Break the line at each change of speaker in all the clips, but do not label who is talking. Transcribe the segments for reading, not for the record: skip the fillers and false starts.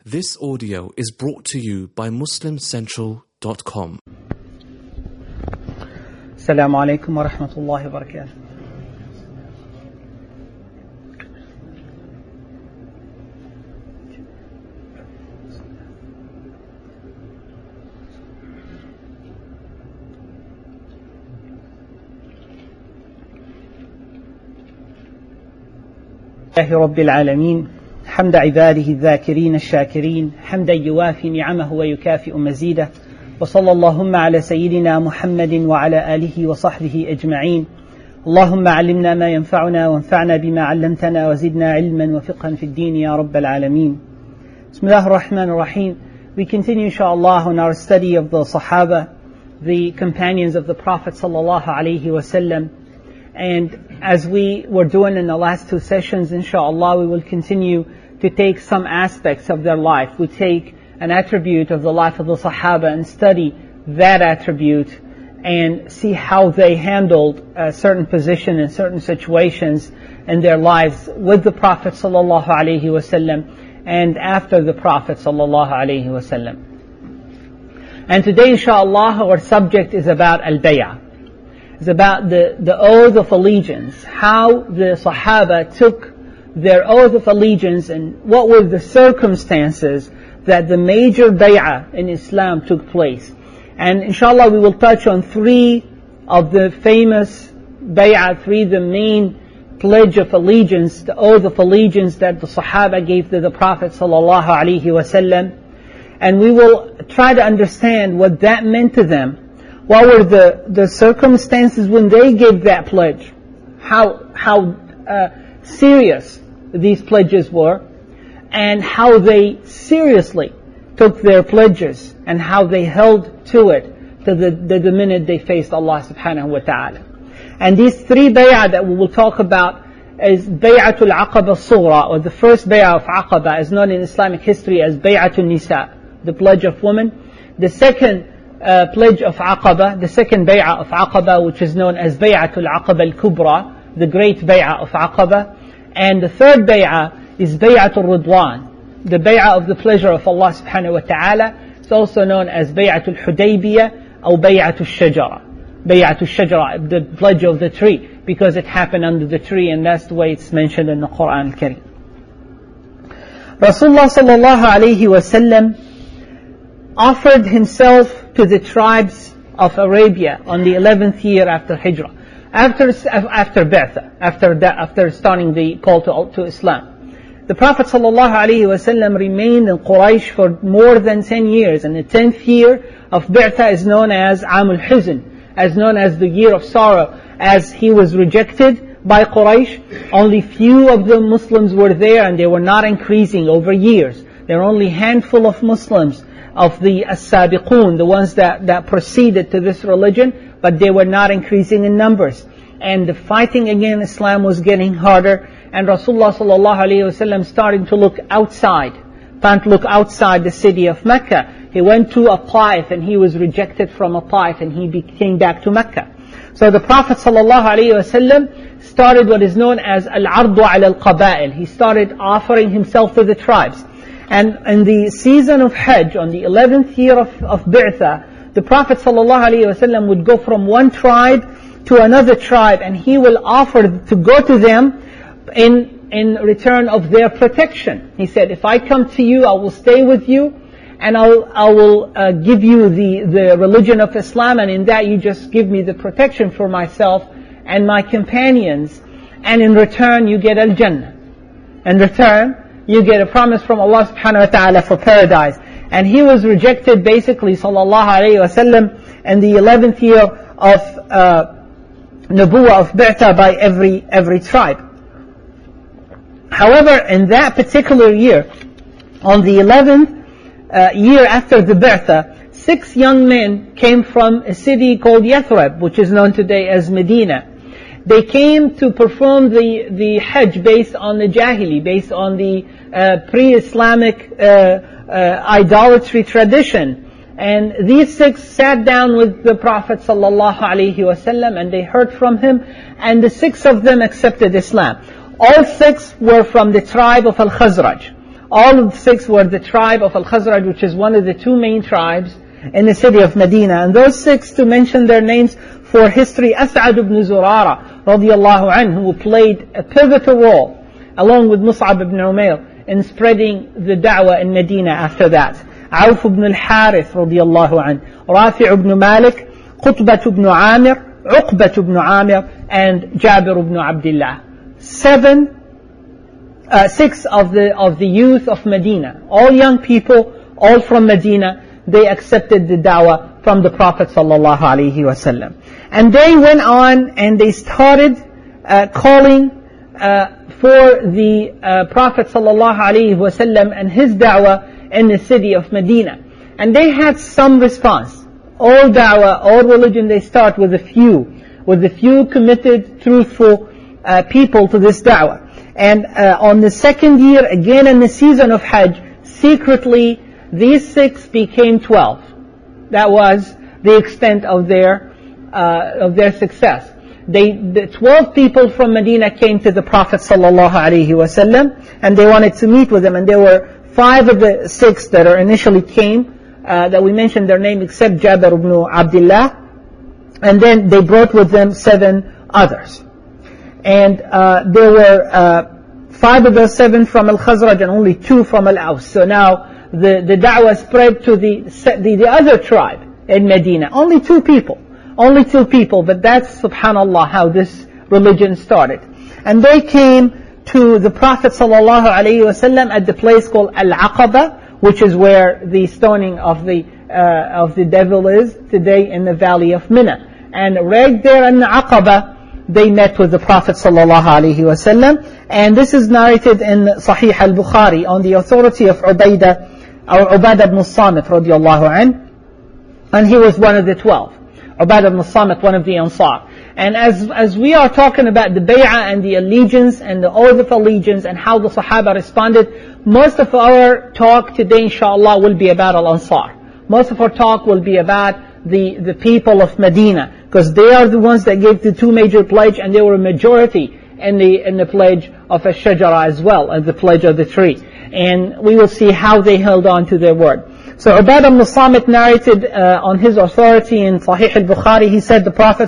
This audio is brought to you by MuslimCentral.com.
السلام عليكم ورحمة الله وبركاته. لله رب العالمين حمد عباده الذاكرين الشاكرين حمدا يوافي نعمه ويكافئ مزيده وصلى اللهم على سيدنا محمد وعلى آله وصحبه أجمعين. اللهم علمنا ما ينفعنا وانفعنا بما علمتنا وزدنا علما وفقها في الدين يا رب العالمين. بسم الله الرحمن الرحيم. We continue inshallah on our study of the Sahaba, the companions of the Prophet sallallahu alaihi wasallam. And as we were doing in the last two sessions, inshallah, we will continue to take some aspects of their life. We take an attribute of the life of the Sahaba and study that attribute and see how they handled a certain position in certain situations in their lives with the Prophet sallallahu alaihi wasallam and after the Prophet sallallahu alaihi wasallam. And today, inshallah, our subject is about al-bay'ah. It's about the oath of allegiance, how the Sahaba took their oath of allegiance and what were the circumstances that the major bay'ah in Islam took place. And inshallah we will touch on three of the famous bay'ah, the main pledge of allegiance, the oath of allegiance that the Sahaba gave to the Prophet sallallahu alaihi wasallam. And we will try to understand what that meant to them. What were the circumstances when they gave that pledge? How serious these pledges were, and how they seriously took their pledges, and how they held to it to the minute they faced Allah subhanahu wa ta'ala. And these three bay'ah that we will talk about is Bay'atul Aqaba Sughra, or the first bay'ah of Aqaba, is known in Islamic history as Bay'atul Nisa, the pledge of women. The second pledge of Aqaba, the second bay'ah of Aqaba, which is known as Bay'atul Aqaba al-Kubra, the great bay'ah of Aqaba. And the third bay'ah is Bay'atul Ridwan, the bay'ah of the pleasure of Allah subhanahu wa ta'ala. It's also known as Bay'atul Hudaybiyah or Bay'atul Shajara. Bay'atul Shajara, the pledge of the tree, because it happened under the tree, and that's the way it's mentioned in the Quran al-Karim. Rasulullah sallallahu alayhi wa sallam offered himself to the tribes of Arabia on the 11th year after Hijrah, after Bi'tha, after starting the call to Islam. The Prophet ﷺ remained in Quraysh for more than 10 years, and the 10th year of Bi'tha is known as Amul Huzn, as known as the year of sorrow, as he was rejected by Quraysh. Only few of the Muslims were there, and they were not increasing over years. There were only a handful of Muslims, of the as-sabiqun, the ones that proceeded to this religion, but they were not increasing in numbers. And the fighting against Islam was getting harder, and Rasulullah sallallahu alaihi wasallam started to look outside the city of Mecca. He went to a Taif, and he was rejected from a Taif, and he came back to Mecca. So the Prophet sallallahu alaihi wasallam started what is known as al-ardu ala al-qaba'il. He started offering himself to the tribes. And in the season of Hajj, on the 11th year of Bi'tha, the Prophet ﷺ would go from one tribe to another tribe, and he will offer to go to them in return of their protection. He said, if I come to you, I will stay with you, and I will give you the religion of Islam, and in that you just give me the protection for myself and my companions, and in return you get al-Jannah. In return, you get a promise from Allah subhanahu wa ta'ala for paradise. And he was rejected basically, sallallahu alayhi wa sallam, in the 11th year of Nubuwwah of Bi'tha by every tribe. However, in that particular year, on the 11th year after the Bi'tha, 6 young men came from a city called Yathrib, which is known today as Medina. They came to perform the Hajj based on the Jahili, based on the pre-Islamic idolatry tradition. And these 6 sat down with the Prophet sallallahu alaihi wasallam, and they heard from him, and the 6 of them accepted Islam. All 6 were from the tribe of Al-Khazraj. All of the 6 were the tribe of Al-Khazraj, which is one of the 2 main tribes in the city of Medina. And those 6, to mention their names for history, As'ad ibn Zurara radiyallahu anhu, who played a pivotal role along with Mus'ab ibn Umair in spreading the da'wah in Medina after that. Auf ibn al-Harith radiyallahu anhu, Rafi' ibn Malik, Qutbah ibn Amir, Uqbah ibn Amir, and Jabir ibn Abdullah. 6 of the youth of Medina, all young people, all from Medina, they accepted the da'wah from the Prophet sallallahu alaihi wasallam. And they went on and they started calling for the Prophet sallallahu alaihi wasallam and his da'wah in the city of Medina. And they had some response. All da'wah, all religion, they start with a few committed, truthful people to this da'wah. And on the 2nd year, again in the season of Hajj, secretly these 6 became 12. That was the extent of their success. The 12 people from Medina came to the Prophet sallallahu alaihi wasallam, and they wanted to meet with him. And there were 5 of the 6 that initially came, that we mentioned their name, except Jabir ibn Abdullah. And then they brought with them 7 others. And there were 5 of those 7 from Al-Khazraj and only 2 from Al-Aws. So now the da'wah spread to the other tribe in Medina. Only 2 people, but that's, subhanallah, how this religion started. And they came to the Prophet sallallahu alaihi wasallam at the place called Al-Aqaba, which is where the stoning of the devil is today in the valley of Mina. And right there in Aqaba, they met with the Prophet sallallahu alaihi wasallam. And this is narrated in Sahih al-Bukhari on the authority of Ubadah ibn Samit radiyallahu anhu. And he was one of the 12. Ubadah ibn Samit, one of the Ansar. And as we are talking about the bay'ah and the allegiance and the oath of allegiance and how the Sahaba responded, most of our talk today, inshallah, will be about Al-Ansar. Most of our talk will be about the people of Medina, because they are the ones that gave the 2 major pledge, and they were a majority in the pledge of Ash-Shajara as well, as the pledge of the tree. And we will see how they held on to their word. So Ubadah ibn Samit narrated on his authority in Sahih al-Bukhari, he said, the Prophet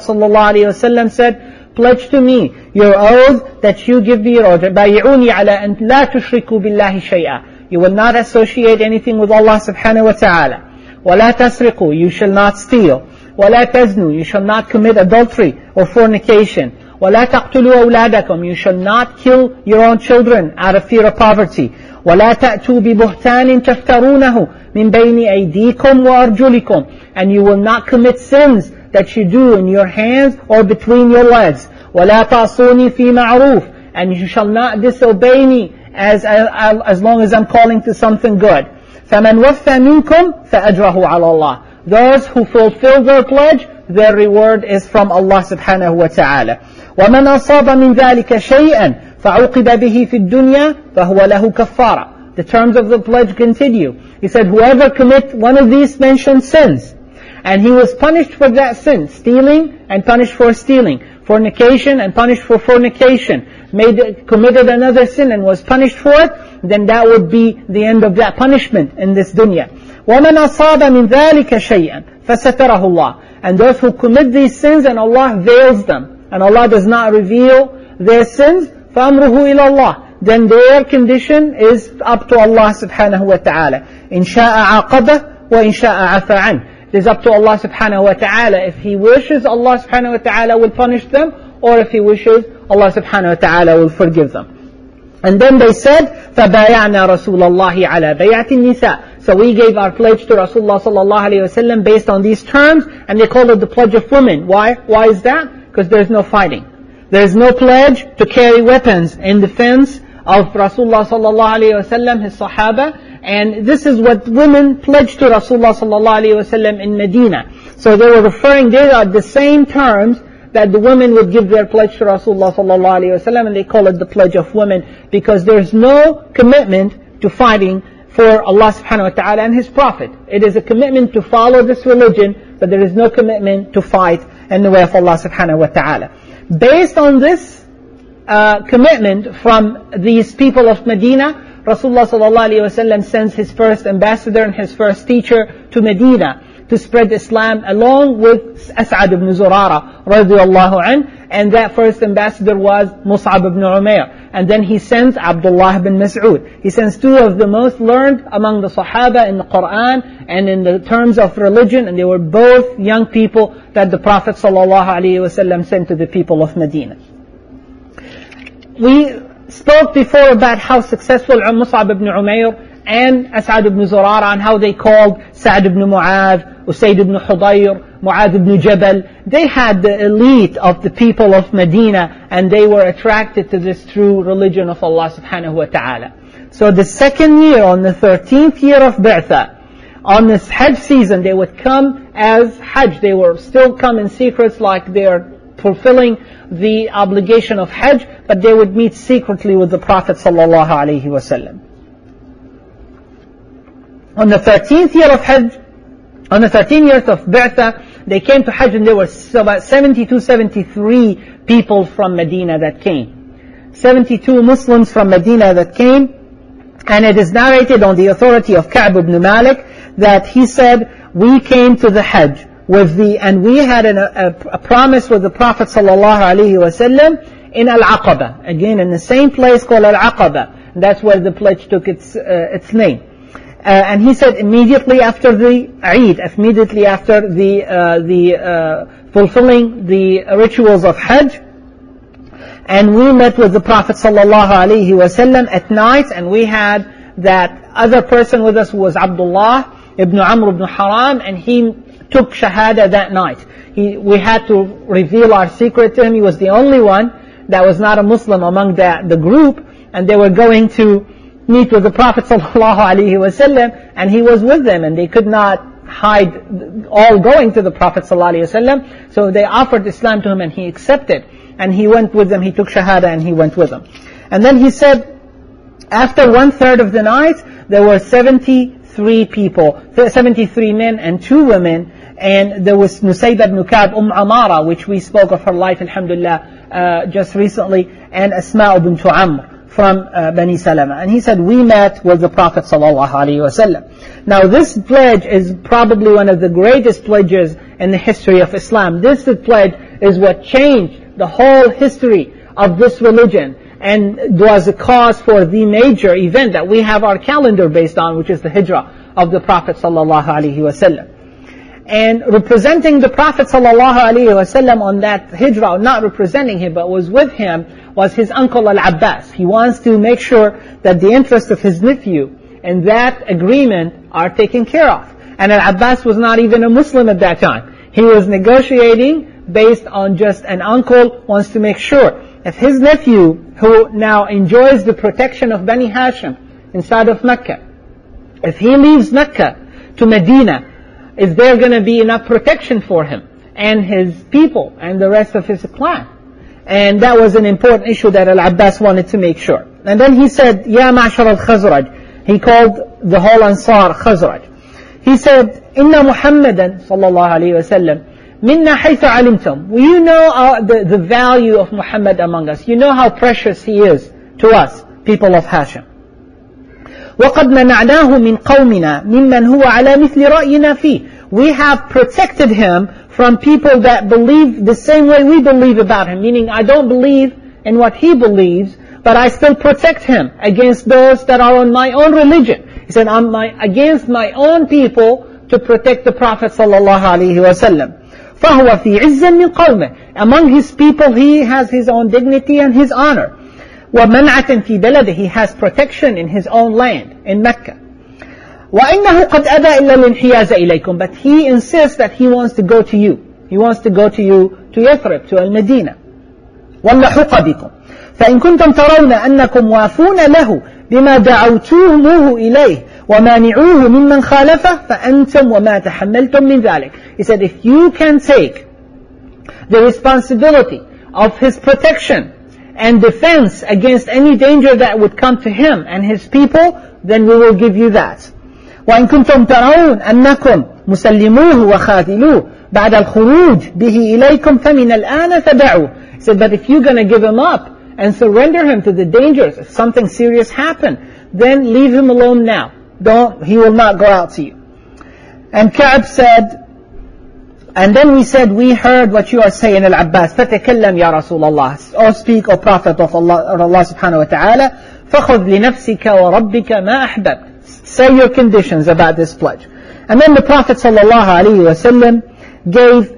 ﷺ said, pledge to me your oath that you give me your oath. بَايِعُونِي عَلَىٰ أَن لَا تُشْرِكُوا بِاللَّهِ شَيْئًا. You will not associate anything with Allah subhanahu wa ta'ala. وَلَا تَسْرِقُوا. You shall not steal. وَلَا تَزْنُوا. You shall not commit adultery or fornication. وَلَا تَقْتُلُوا أَوْلَادَكُمْ. You shall not kill your own children out of fear of poverty. وَلَا تَأْتُوا بِبُهْتَانٍ تَفْتَرُونَهُ مِنْ بَيْنِ أَيْدِيكُمْ وَأَرْجُلِكُمْ. And you will not commit sins that you do in your hands or between your legs. وَلَا تَعْصُونِي فِي مَعْرُوفٍ. And you shall not disobey me as long as I'm calling to something good. فَمَنْ وَفَّى مِنْكُمْ فَأَجْرَهُ عَلَى اللَّهِ. Those who fulfill their pledge, their reward is from Allah subhanahu wa ta'ala. وَمَنْ أَصَابَ مِنْ ذَلِكَ شَيْئًا فَعُقِبَ بِهِ فِي الدُّنْيَا فَهُوَ لَهُ كَفَّارًا. The terms of the pledge continue. He said, whoever commits one of these mentioned sins, and he was punished for that sin, stealing and punished for stealing, fornication and punished for fornication, committed another sin and was punished for it, then that would be the end of that punishment in this dunya. وَمَنْ أَصَابَ مِنْ ذَلِكَ شَيْئًا فَسَتَرَهُ اللَّهِ. And those who commit these sins and Allah veils them, and Allah does not reveal their sins, فَأَمْرُهُ إِلَى اللَّهِ. Then their condition is up to Allah subhanahu wa ta'ala. إِنْ شَاءَ عَاقَبَهُ وَإِنْ شَاءَ عَفَى عَنْهُ. It is up to Allah subhanahu wa ta'ala. If He wishes, Allah subhanahu wa ta'ala will punish them, or if He wishes, Allah subhanahu wa ta'ala will forgive them. And then they said, فَبَايَعْنَا رَسُولَ اللَّهِ عَلَى بَيْعَةِ النِّسَاءِ. So we gave our pledge to Rasulullah sallallahu alayhi wa sallam based on these terms, and they call it the pledge of women. Why is that? Because there's no fighting. There's no pledge to carry weapons in defense of Rasulullah sallallahu alayhi wa sallam, his Sahaba. And this is what women pledged to Rasulullah sallallahu alayhi wa sallam in Medina. So they were referring, they are the same terms that the women would give their pledge to Rasulullah sallallahu alayhi wa sallam, and they call it the pledge of women, because there's no commitment to fighting for Allah subhanahu wa ta'ala and His Prophet. It is a commitment to follow this religion, but there is no commitment to fight in the way of Allah subhanahu wa ta'ala. Based on this commitment from these people of Medina, Rasulullah sallallahu alaihi wasallam sends his first ambassador and his first teacher to Medina to spread Islam, along with As'ad ibn Zurara radiyallahu anh, and that first ambassador was Mus'ab ibn Umair. And then he sends Abdullah ibn Mas'ud. He sends two of the most learned among the Sahaba in the Quran and in the terms of religion, and they were both young people that the Prophet sallallahu alaihi wasallam sent to the people of Medina. We spoke before about how successful Mus'ab ibn Umair and As'ad ibn Zurara, and how they called Sa'd ibn Mu'adh, Usayd ibn Hudayr, Mu'adh ibn Jabal. They had the elite of the people of Medina, and they were attracted to this true religion of Allah subhanahu wa ta'ala. So the second year, on the 13th year of Bi'tha, on this Hajj season, they would come as Hajj. They were still come in secrets, like they're fulfilling the obligation of Hajj, but they would meet secretly with the Prophet sallallahu alaihi wasallam. On the 13th year of Hajj, on the 13th year of Bi'tha, they came to Hajj, and there were about 73 people from Medina that came. 72 Muslims from Medina that came, and it is narrated on the authority of Ka'b ibn Malik that he said, we came to the Hajj and we had a promise with the Prophet sallallahu alaihi wasallam in Al-Aqaba, again in the same place called Al-Aqaba. That's where the pledge took its name. And he said immediately after the Eid, immediately after the fulfilling the rituals of Hajj, and we met with the Prophet sallallahu alaihi wasallam at night, and we had that other person with us who was Abdullah ibn Amr ibn Haram, and he took Shahada that night. We had to reveal our secret to him. He was the only one that was not a Muslim among the group, and they were going to meet with the Prophet sallallahu alaihi wasallam, and he was with them, and they could not hide all going to the Prophet sallallahu alaihi wasallam. So they offered Islam to him, and he accepted, and he went with them. He took Shahada and he went with them. And then he said, after 1/3 of the night, there were 73 people, 73 men and 2 women, and there was Nusayba ibn Ka'b, Amara, which we spoke of her life, alhamdulillah, just recently, and Asma ibn Amr from Bani Salama. And he said, we met with the Prophet sallallahu alaihi wasallam. Now this pledge is probably one of the greatest pledges in the history of Islam. This pledge is what changed the whole history of this religion, and was a cause for the major event that we have our calendar based on, which is the Hijrah of the Prophet sallallahu alaihi wasallam. And representing the Prophet sallallahu alaihi wasallam on that Hijrah, not representing him but was with him, was his uncle Al-Abbas. He wants to make sure that the interests of his nephew and that agreement are taken care of. And Al-Abbas was not even a Muslim at that time. He was negotiating based on just an uncle wants to make sure if his nephew, who now enjoys the protection of Bani Hashim inside of Mecca, if he leaves Mecca to Medina, is there going to be enough protection for him and his people and the rest of his clan? And that was an important issue that Al-Abbas wanted to make sure. And then he said, Ya Ma'shar al-Khazraj. He called the whole Ansar Khazraj. He said, Inna Muhammadan sallallahu alayhi wa sallam, minna haythu alimtum. You know the value of Muhammad among us. You know how precious he is to us, people of Hashim. وَقَدْ مَنَعْنَاهُ مِنْ قَوْمِنَا مِمَّنْ هُوَ عَلَى مِثْلِ رَأْيِنَا فِيهِ. We have protected him from people that believe the same way we believe about him. Meaning, I don't believe in what he believes, but I still protect him against those that are on my own religion. He said, I'm against my own people to protect the Prophet sallallahu alaihi wasallam. فَهُوَ فِي عِزٍّ مِنْ قَوْمِهِ. Among his people, he has his own dignity and his honor. وَمَنْعَةٍ فِي بَلَدِهِ. He has protection in his own land, in Mecca. وَإِنَّهُ قَدْ أَبَى إِلَّا الْإِنْحِيَازَ إِلَيْكُمْ. But he insists that he wants to go to you. He wants to go to you, to Yathrib, to Al-Medina. وَاللَّحُقَ بِكُمْ. فَإِن كُنْتُمْ تَرَوْنَ أَنَّكُمْ وَافُونَ لَهُ بِمَا دَعَوْتُوهُمُوهُ إِلَيْهِ وَمَانِعُوهُ مِمَّنْ خَالَفَهُ فَأَنْتُمْ وَمَا تَحَمَّلْتُمْ مِنْ ذَلِكَ. He said, if you can take the responsibility of his protection and defense against any danger that would come to him and his people, then we will give you that. وَإِن كُنْتُمْ تَرَوْنَ أَنَّكُمْ مُسَلِّمُوهُ وَخَاذِلُوهُ بَعْدَ الْخُرُوجِ بِهِ إِلَيْكُمْ فَمِنَ الْآنَ فَدَعُوهُ. He said, but if you're going to give him up and surrender him to the dangers. If something serious happened, then leave him alone now. He will not go out to you. And Ka'b said, and then we said, we heard what you are saying, Al-Abbas. فَتَكَلَّمْ يَا رَسُولَ اللَّهِ. Oh, speak, O Prophet of Allah subhanahu wa ta'ala. فَخُذْ لِنَفْسِكَ وَرَبِّكَ مَا أَحْبَبْتَ. Say your conditions about this pledge. And then the Prophet sallallahu alaihi wasallam gave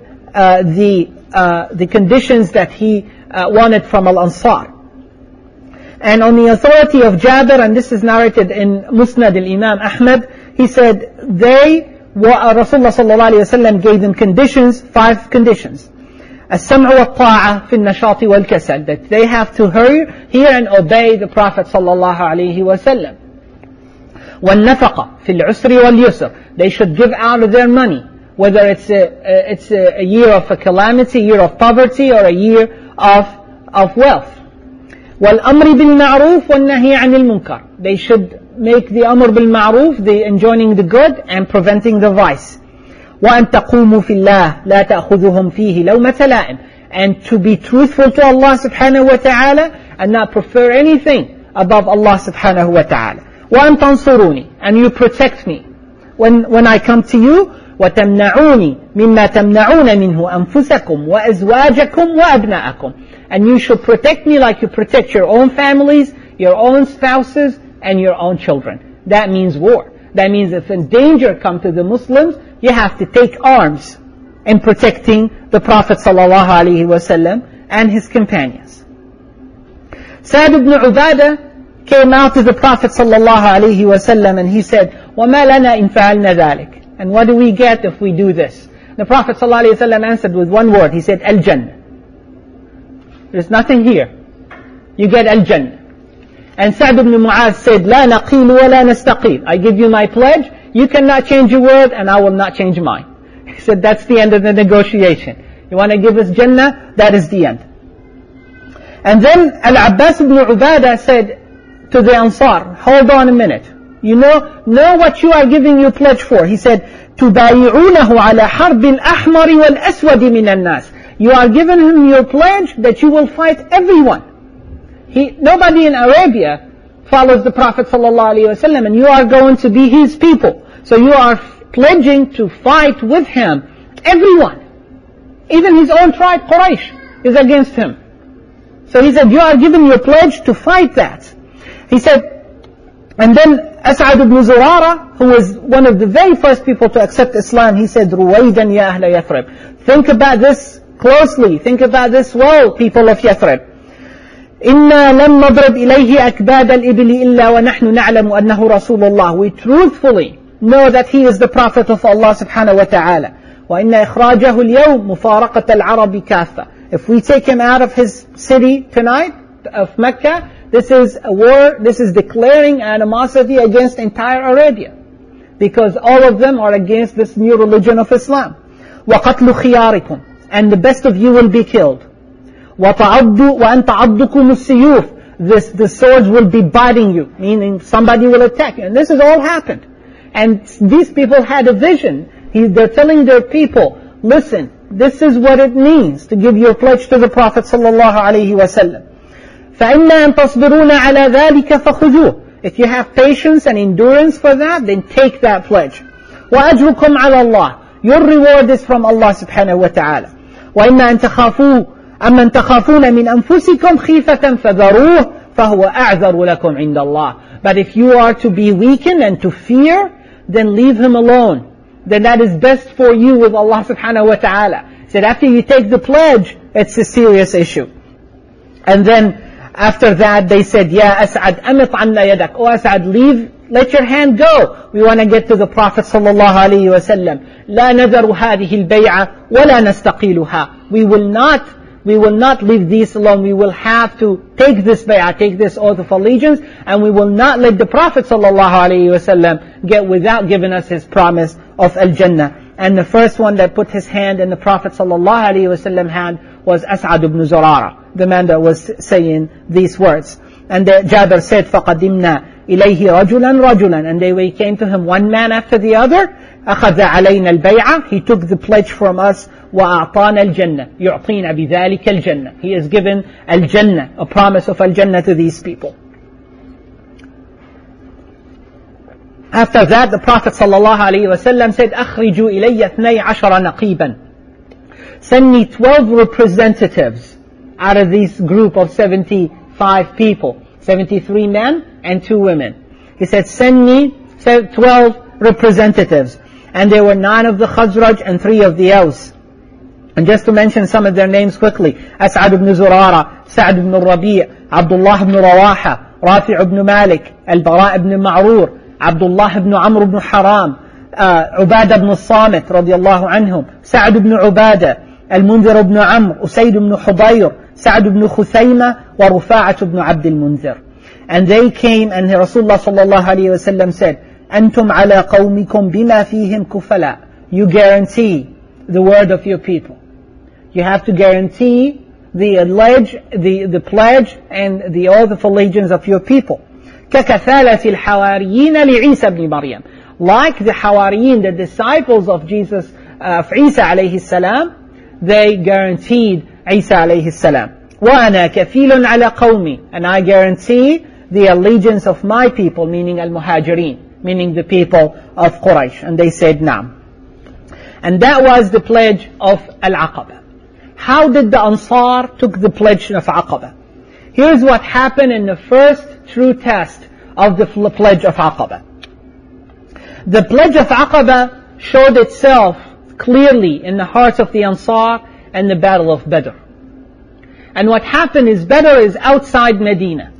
the conditions that he wanted from Al-Ansar. And on the authority of Jabir, and this is narrated in Musnad al-Imam Ahmad, he said, Rasulullah sallallahu alayhi wa sallam gave them conditions, 5 conditions. السمع والطاعة في النشاط والكسل, that they have to hear and obey the Prophet sallallahu alayhi wa sallam. والنفقة في العسر واليسر, they should give out of their money, whether it's a year of a calamity, year of poverty, or a year of wealth. والأمر بالمعروف والنهي عن المنكر, they should make the amr bil ma'ruf, the enjoining the good and preventing the vice. وأن تقوموا في الله لا تأخذهم فيه لومة لائم, and to be truthful to Allah subhanahu wa ta'ala and not prefer anything above Allah subhanahu wa ta'ala. وأن تنصروني, and you protect me when I come to you. وتمنعوني مما تمنعون منه أنفسكم وأزواجكم وأبناءكم, and you should protect me like you protect your own families, your own spouses, and your own children. That means war. That means if a danger comes to the Muslims, you have to take arms in protecting the Prophet sallallahu alaihi wasallam and his companions. Sa'd ibn Ubadah came out to the Prophet sallallahu alaihi wasallam and he said, وَمَا لَنَا إِن فَعَلْنَا ذَلِكَ, and what do we get if we do this? The Prophet sallallahu alaihi wasallam answered with one word. He said, Al-Jannah. There's nothing here. You get Al-Jannah. And Sa'd ibn Mu'adh said, لا نقيل ولا نستقيل, I give you my pledge, you cannot change your word and I will not change mine. He said, that's the end of the negotiation. You want to give us Jannah? That is the end. And then Al-Abbas ibn Ubadah said to the Ansar, hold on a minute. You know what you are giving your pledge for. He said, تُبَايِعُونَهُ عَلَى حَرْبِ الْأَحْمَرِ وَالْأَسْوَدِ مِنَ النَّاسِ. You are giving him your pledge that you will fight everyone. Nobody in Arabia follows the Prophet ﷺ, and you are going to be his people. So you are pledging to fight with him everyone. Even his own tribe, Quraysh, is against him. So he said, you are giving your pledge to fight that. He said, and then As'ad ibn Zurara, who was one of the very first people to accept Islam, he said, Ruwaydan ya ahla Yathrib. Think about this closely. Think about this well, people of Yathrib. إِنَّا لَمْ نَضْرِبْ إِلَيْهِ أَكْبَادَ الْإِبِلِ إِلَّا وَنَحْنُ نَعْلَمُ أَنَّهُ رَسُولُ اللَّهِ. We truthfully know that he is the Prophet of Allah subhanahu wa ta'ala. وَإِنَّ إِخْرَاجَهُ الْيَوْمِ مُفَارَقَةَ الْعَرَبِ كَافَّةً. If we take him out of his city tonight, of Mecca, this is a war, this is declaring animosity against entire Arabia. Because all of them are against this new religion of Islam. وَقَتْلُ خِيَارِكُمْ. And the best of you will be killed. وَأَنْ تَعَضُّكُمُ السِّيُوفِ. The swords will be biting you, meaning somebody will attack you. And this has all happened. And these people had a vision. They're telling their people, listen, this is what it means to give your pledge to the Prophet sallallahu alaihi wasallam. فَإِنَّا أَن تَصْبِرُونَ عَلَى ذَلِكَ فَخُذُوهُ. If you have patience and endurance for that, then take that pledge. وَأَجْرُكُمْ عَلَى اللَّهِ. Your reward is from Allah subhanahu wa ta'ala. وَإِمَّا أَن تَخَافُوا أَمَّن تَخَافُونَ مِنْ أَنفُسِكُمْ خِيفَةً فَذَرُوهُ فَهُوَ أَعْذَرُ لَكُمْ عِنْدَ اللَّهِ. But if you are to be weakened and to fear, then leave him alone. Then that is best for you with Allah subhanahu wa ta'ala. He said after you take the pledge, it's a serious issue. And then after that they said, Ya As'ad, amit anna yadak. Oh As'ad, leave, let your hand go. We want to get to the Prophet sallallahu alayhi wa sallam. La nadharu hadhihi al-bay'a wa la nastaqiluha. We will not leave these alone. We will have to take this bay'ah, take this oath of allegiance, and we will not let the Prophet ﷺ get without giving us his promise of Al-Jannah. And the first one that put his hand in the Prophet ﷺ hand was As'ad ibn Zurara, the man that was saying these words. And Jabir said, فَقَدِمْنَا إِلَيْهِ رَجُلًا رَجُلًا. And we came to him one man after the other, أخذ علينا البيعة, he took the pledge from us, وأعطانا الجنة, يعطينا بذلك الجنة. He has given al-Jannah, a promise of al-Jannah to these people. After that, the Prophet ﷺ said, أخرجوا إلي 12 نقيبا. Send me 12 representatives out of this group of 75 people, 73 men and 2 women. He said, send me 12 representatives. And there were 9 of the Khazraj and 3 of the Aus. And just to mention some of their names quickly, As'ad ibn Zurara, Sa'd ibn Rabi', Abdullah ibn Rawaha, Rafi' ibn Malik, Al-Bara' ibn Ma'rur, Abdullah ibn Amr ibn Haram, Ubadah ibn Samit radiyallahu anhum, Sa'd ibn Ubadah, Al-Munzir ibn Amr, Usayd ibn Hudayr, Sa'd ibn Khuthayma, wa Rufa'at ibn Abd al-Munzir. And they came, and Rasulullah sallallahu alayhi wa sallam said, أنتم على قومكم بما فيهم كفلاء. You guarantee the word of your people. You have to guarantee the pledge and the oath of allegiance of your people. ككفالة الحواريين لعيسى بن مريم. Like the Hawariyin, the disciples of Jesus, of Isa alayhi salam, they guaranteed Isa alayhi salam. وأنا كفيل على قومي. And I guarantee the allegiance of my people, meaning al-Muhajirin, meaning the people of Quraysh. And they said, Naam. And that was the pledge of Al-Aqaba. How did the Ansar took the pledge of Aqaba? Here's what happened in the first true test of the pledge of Aqaba. The pledge of Aqaba showed itself clearly in the hearts of the Ansar and the battle of Badr. And what happened is Badr is outside Medina.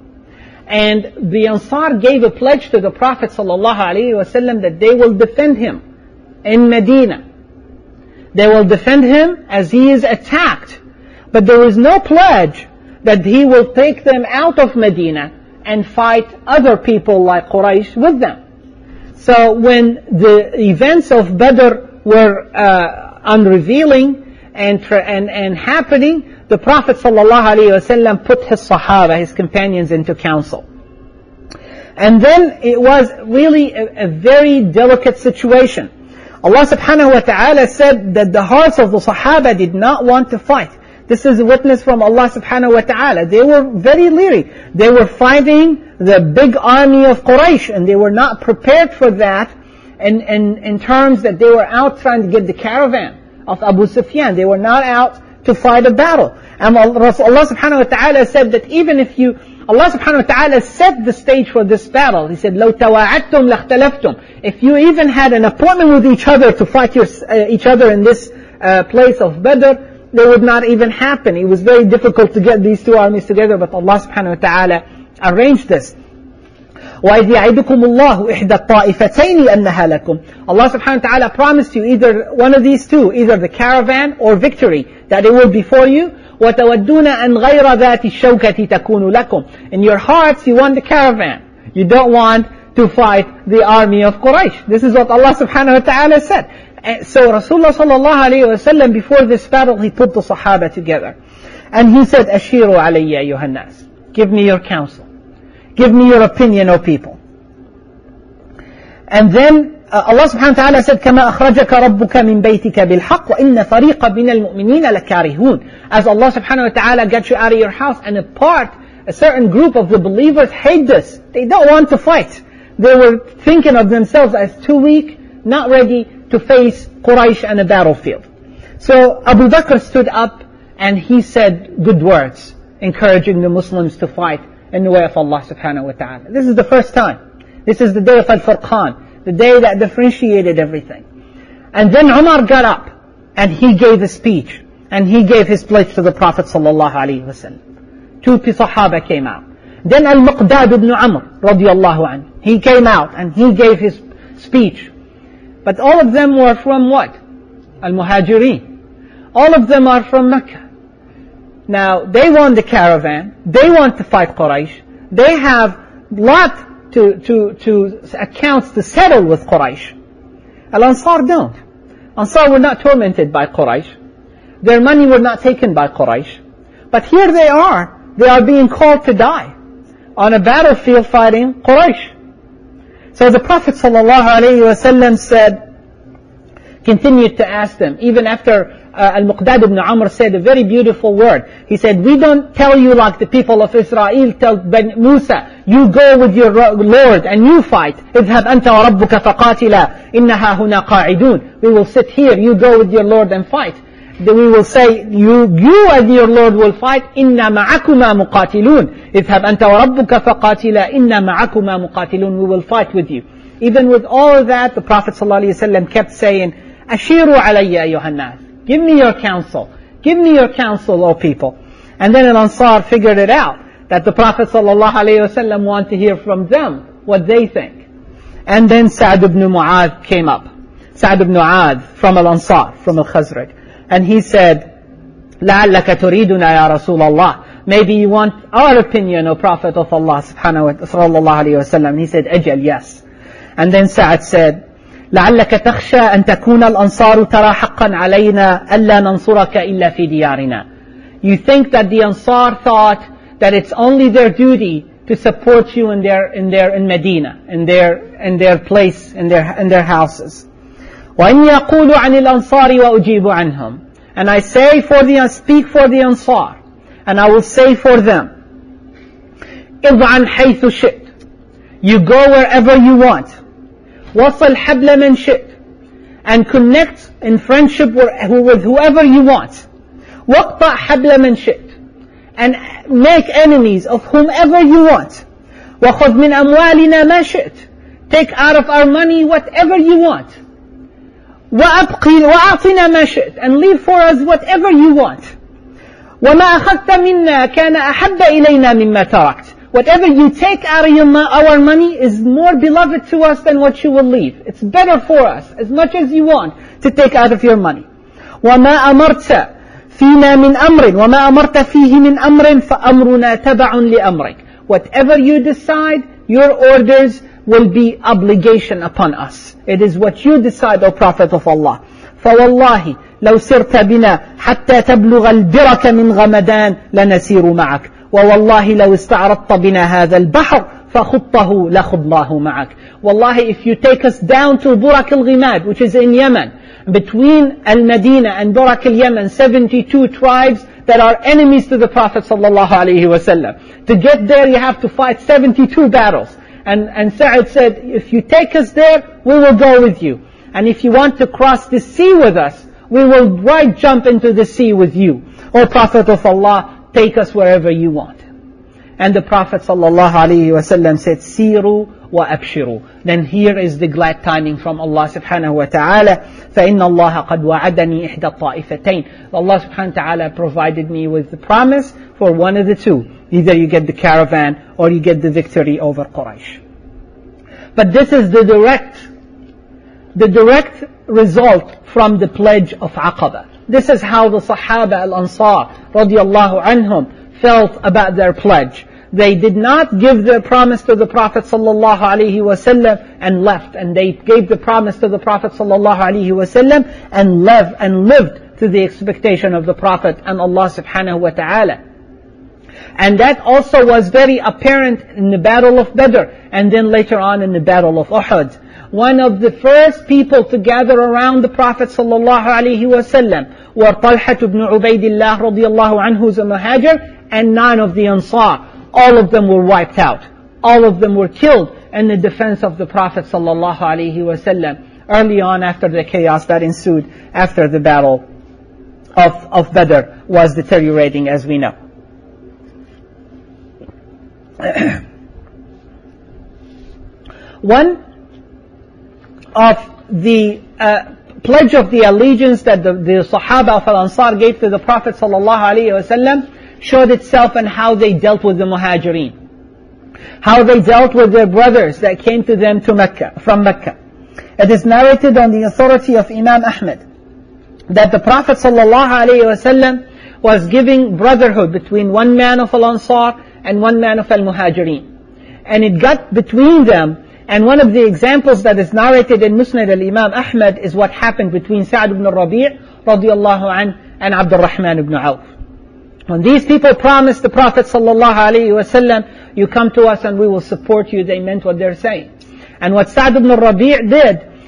And the Ansar gave a pledge to the Prophet ﷺ that they will defend him in Medina. They will defend him as he is attacked. But there is no pledge that he will take them out of Medina and fight other people like Quraysh with them. So when the events of Badr were unrevealing and happening, the Prophet ﷺ put his Sahaba, his companions, into council. And then it was really a very delicate situation. Allah subhanahu wa ta'ala said that the hearts of the Sahaba did not want to fight. This is a witness from Allah subhanahu wa ta'ala. They were very leery. They were fighting the big army of Quraysh, and they were not prepared for that in terms that they were out trying to get the caravan of Abu Sufyan. They were not out to fight a battle. And Allah subhanahu wa ta'ala said that even if Allah subhanahu wa ta'ala set the stage for this battle. He said, لَوْ تَوَاعَدْتُمْ لَاخْتَلَفْتُمْ. If you even had an appointment with each other to fight each other in this place of Badr, they would not even happen. It was very difficult to get these two armies together, but Allah subhanahu wa ta'ala arranged this. وَإِذْ يَعِدُكُمُ اللَّهُ إِحْدَى الطَّائِفَتَيْنِ أَنَّهَا لَكُمْ. Allah subhanahu wa ta'ala promised you either one of these two, either the caravan or victory, that it will be for you. وَتَوَدُّونَ أَنْ غَيْرَ ذَاتِ الشَّوْكَةِ تَكُونُ لَكُمْ. In your hearts you want the caravan. You don't want to fight the army of Quraysh. This is what Allah subhanahu wa ta'ala said. So Rasulullah sallallahu alayhi wa sallam, before this battle, he put the Sahaba together. And he said, أَشِيرُوا عَلَيَّ أَيُّهَا النَّاسِ. Give me your counsel. Give me your opinion, O people. And then Allah subhanahu wa ta'ala said, كَمَا أَخْرَجَكَ رَبُّكَ مِنْ بَيْتِكَ بِالْحَقِّ وَإِنَّ فَرِيقًا مِنَ الْمُؤْمِنِينَ لَكَارِهُونَ. As Allah subhanahu wa ta'ala got you out of your house, and a certain group of the believers hate this. They don't want to fight. They were thinking of themselves as too weak, not ready to face Quraysh on a battlefield. So Abu Bakr stood up and he said good words, encouraging the Muslims to fight in the way of Allah subhanahu wa ta'ala. This is the first time. This is the day of Al-Furqan, the day that differentiated everything. And then Umar got up and he gave a speech and he gave his pledge to the Prophet sallallahu alaihi wasallam. Two Sahaba came out. Then Al-Muqdad ibn Amr radiyallahu anhu, he came out and he gave his speech. But all of them were from what? Al-Muhajirin. All of them are from Mecca. Now, they won the caravan. They want to fight Quraysh. They have lot to accounts to settle with Quraysh. Al-Ansar don't. Ansar were not tormented by Quraysh. Their money were not taken by Quraysh. But here they are. They are being called to die on a battlefield fighting Quraysh. So the Prophet ﷺ said, continued to ask them, even after Al-Muqdad ibn Amr said a very beautiful word. He said, we don't tell you like the people of Israel tell Ben Musa, you go with your Lord and you fight. اذهب أنت وربك فقاتلا إنها هنا قاعدون. We will sit here, you go with your Lord and fight. Then we will say, you and your Lord will fight. إنا معكما مقاتلون. اذهب أنت وربك فقاتلا إنا معكما مقاتلون. We will fight with you. Even with all of that, the Prophet ﷺ kept saying, أشيروا علي أيها الناس. Give me your counsel. Give me your counsel, O people. And then Al-Ansar figured it out, that the Prophet ﷺ wanted to hear from them what they think. And then Sa'd ibn Mu'adh came up. Sa'd ibn Mu'adh from Al-Ansar, from Al-Khazraj. And he said, لَعَلَّكَ تُرِيدُنَا يَا رَسُولَ اللَّهِ. Maybe you want our opinion, O Prophet of Allah sallallahu alayhi wa sallam. And he said, أجل, yes. And then Sa'd said, لعلك تخشى أن تكون الأنصار ترى حقا علينا ألا ننصرك إلا في ديارنا. You think that the Ansar thought that it's only their duty to support you in Medina, in their place, in their houses. وإني أقول عن الأنصار وأجيب عنهم. And I speak for the Ansar, and I will say for them, اضعن حيث شئت. You go wherever you want. وصل حبل من شئت. And connect in friendship with whoever you want. واقطع حبل من شئت. And make enemies of whomever you want. وخذ من أموالنا ما شئت. Take out of our money whatever you want. وأعطنا ما شئت. And leave for us whatever you want. وما أخذت منا كان أحب إلينا مما تركت. Whatever you take out of our money is more beloved to us than what you will leave. It's better for us, as much as you want, to take out of your money. وَمَا أَمَرْتَ فِينَا مِنْ أَمْرٍ وَمَا أَمَرْتَ فِيهِ مِنْ أَمْرٍ فَأَمْرُنَا تَبَعٌ لِأَمْرِكَ. Whatever you decide, your orders will be obligation upon us. It is what you decide, O Prophet of Allah. فَوَاللَّهِ لَوْ سِرْتَ بِنَا حَتَّى تَبْلُغَ الْبِرَكَ مِنْ غَمَدَانٍ لَنَسِيرُ مَعَكَ. وَوَاللَّهِ لَوْ اسْتَعْرَضْتَ بِنَا هَذَا الْبَحْرَ فَخُطَّهُ لَخُضْنَاهُ مَعَكَ. Wallahi, if you take us down to Burak al-Ghimad, which is in Yemen, between Al-Madinah and Burak al-Yemen, 72 tribes that are enemies to the Prophet sallallahu alaihi wasallam. To get there, you have to fight 72 battles. And Sa'd said, if you take us there, we will go with you. And if you want to cross the sea with us, we will jump into the sea with you. O Prophet of Allah, take us wherever you want. And the Prophet ﷺ said, Siru wa abshiru. Then here is the glad tidings from Allah subhanahu wa ta'ala. فَإِنَّ اللَّهَ قَدْ وَعَدَنِي إِحْدَى الطَّائِفَتَيْنِ. Allah subhanahu wa ta'ala provided me with the promise for one of the two. Either you get the caravan or you get the victory over Quraysh. But this is the direct result from the pledge of Aqaba. This is how the Sahaba al-Ansar radiyallahu anhum felt about their pledge. They did not give their promise to the Prophet sallallahu alaihi wasallam and left. And they gave the promise to the Prophet sallallahu alaihi wasallam and lived to the expectation of the Prophet and Allah subhanahu wa ta'ala. And that also was very apparent in the Battle of Badr and then later on in the Battle of Uhud. One of the first people to gather around the Prophet sallallahu alaihi wasallam were Talha ibn Ubaydillah radiyallahu anhu, who's a Muhajir, and 9 of the Ansar. All of them were wiped out. All of them were killed in the defense of the Prophet sallallahu alaihi wasallam. Early on, after the chaos that ensued after the Battle of Badr was deteriorating, as we know. One of the pledge of the allegiance that the Sahaba of Al-Ansar gave to the Prophet sallallahu alaihi wasallam showed itself in how they dealt with the Muhajirin. How they dealt with their brothers that came to them from Mecca. It is narrated on the authority of Imam Ahmad that the Prophet sallallahu alaihi wasallam was giving brotherhood between one man of Al-Ansar and one man of Al-Muhajirin. And it got between them. And one of the examples that is narrated in Musnad al-Imam Ahmad is what happened between Sa'd ibn Rabi' radiyallahu anhu and Abdurrahman ibn Auf. When these people promised the Prophet sallallahu alaihi wasallam, you come to us and we will support you, they meant what they're saying. And what Sa'd ibn Rabi' did,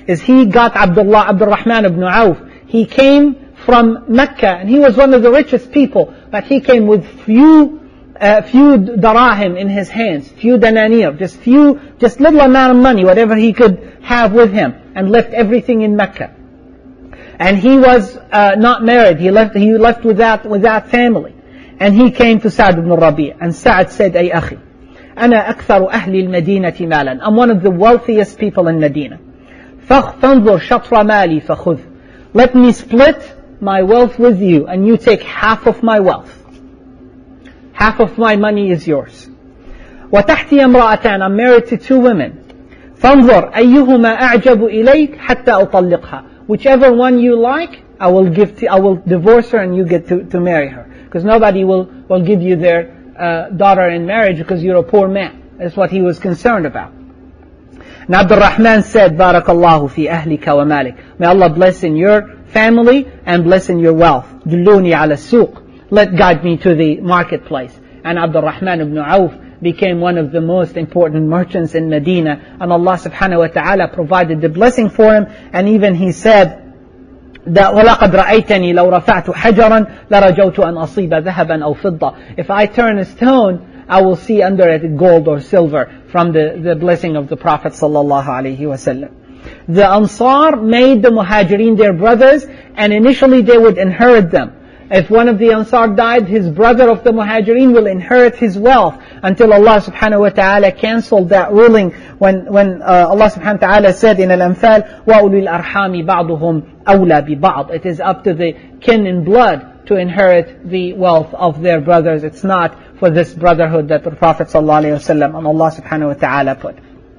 is he got Abdul Rahman ibn Auf. He came from Mecca, and he was one of the richest people, but he came with few darahim in his hands, few dananir, just little amount of money, whatever he could have with him, and left everything in Mecca. And he was not married. He left without family. And he came to Sa'd ibn Rabi', and Sa'd said, "Ay akhi, ana aktharu ahli al-Madinati malan." I'm one of the wealthiest people in Medina. فَانظُرْ شَطْرَ مَالِي فَخُذْ. Let me split my wealth with you, and you take half of my wealth. Half of my money is yours. وَتَحْتِي امْرَأَتَانِ. I'm married to 2 women. فَانظُرْ أَيُّهُمَا أَعْجَبُ إِلَيْكَ حَتَّى أُطَلِّقْهَا. Whichever one you like, I will divorce her and you get to marry her. Because nobody will give you their daughter in marriage because you're a poor man. That's what he was concerned about. And Abdul Rahman said, Barakallahu fi ahlika wa malik. May Allah bless in your family and bless in your wealth. Dulluni ala suq. Let guide me to the marketplace. And Abdul Rahman ibn Auf became one of the most important merchants in Medina. And Allah subhanahu wa ta'ala provided the blessing for him. And even he said, وَلَقَدْ رَأَيْتَنِي لَوْ رَفَعْتُ حَجَرًا لَرَجَوْتُ أَنْ أَصِيبَ ذَهَبًا أَوْ فِضَّةً. If I turn a stone, I will see under it gold or silver from the blessing of the Prophet sallallahu alaihi wasallam. The Ansar made the Muhajirin their brothers, and initially they would inherit them. If one of the Ansar died, his brother of the Muhajirin will inherit his wealth, until Allah subhanahu wa ta'ala cancelled that ruling when Allah subhanahu wa ta'ala said in Al-Anfal, وَأُولِي الْأَرْحَامِ بَعْضُهُمْ أَوْلَى بِبَعْضٍ. It is up to the kin in blood to inherit the wealth of their brothers. It's not for this brotherhood that the Prophet sallallahu alaihi wasallam and Allah subhanahu wa ta'ala put.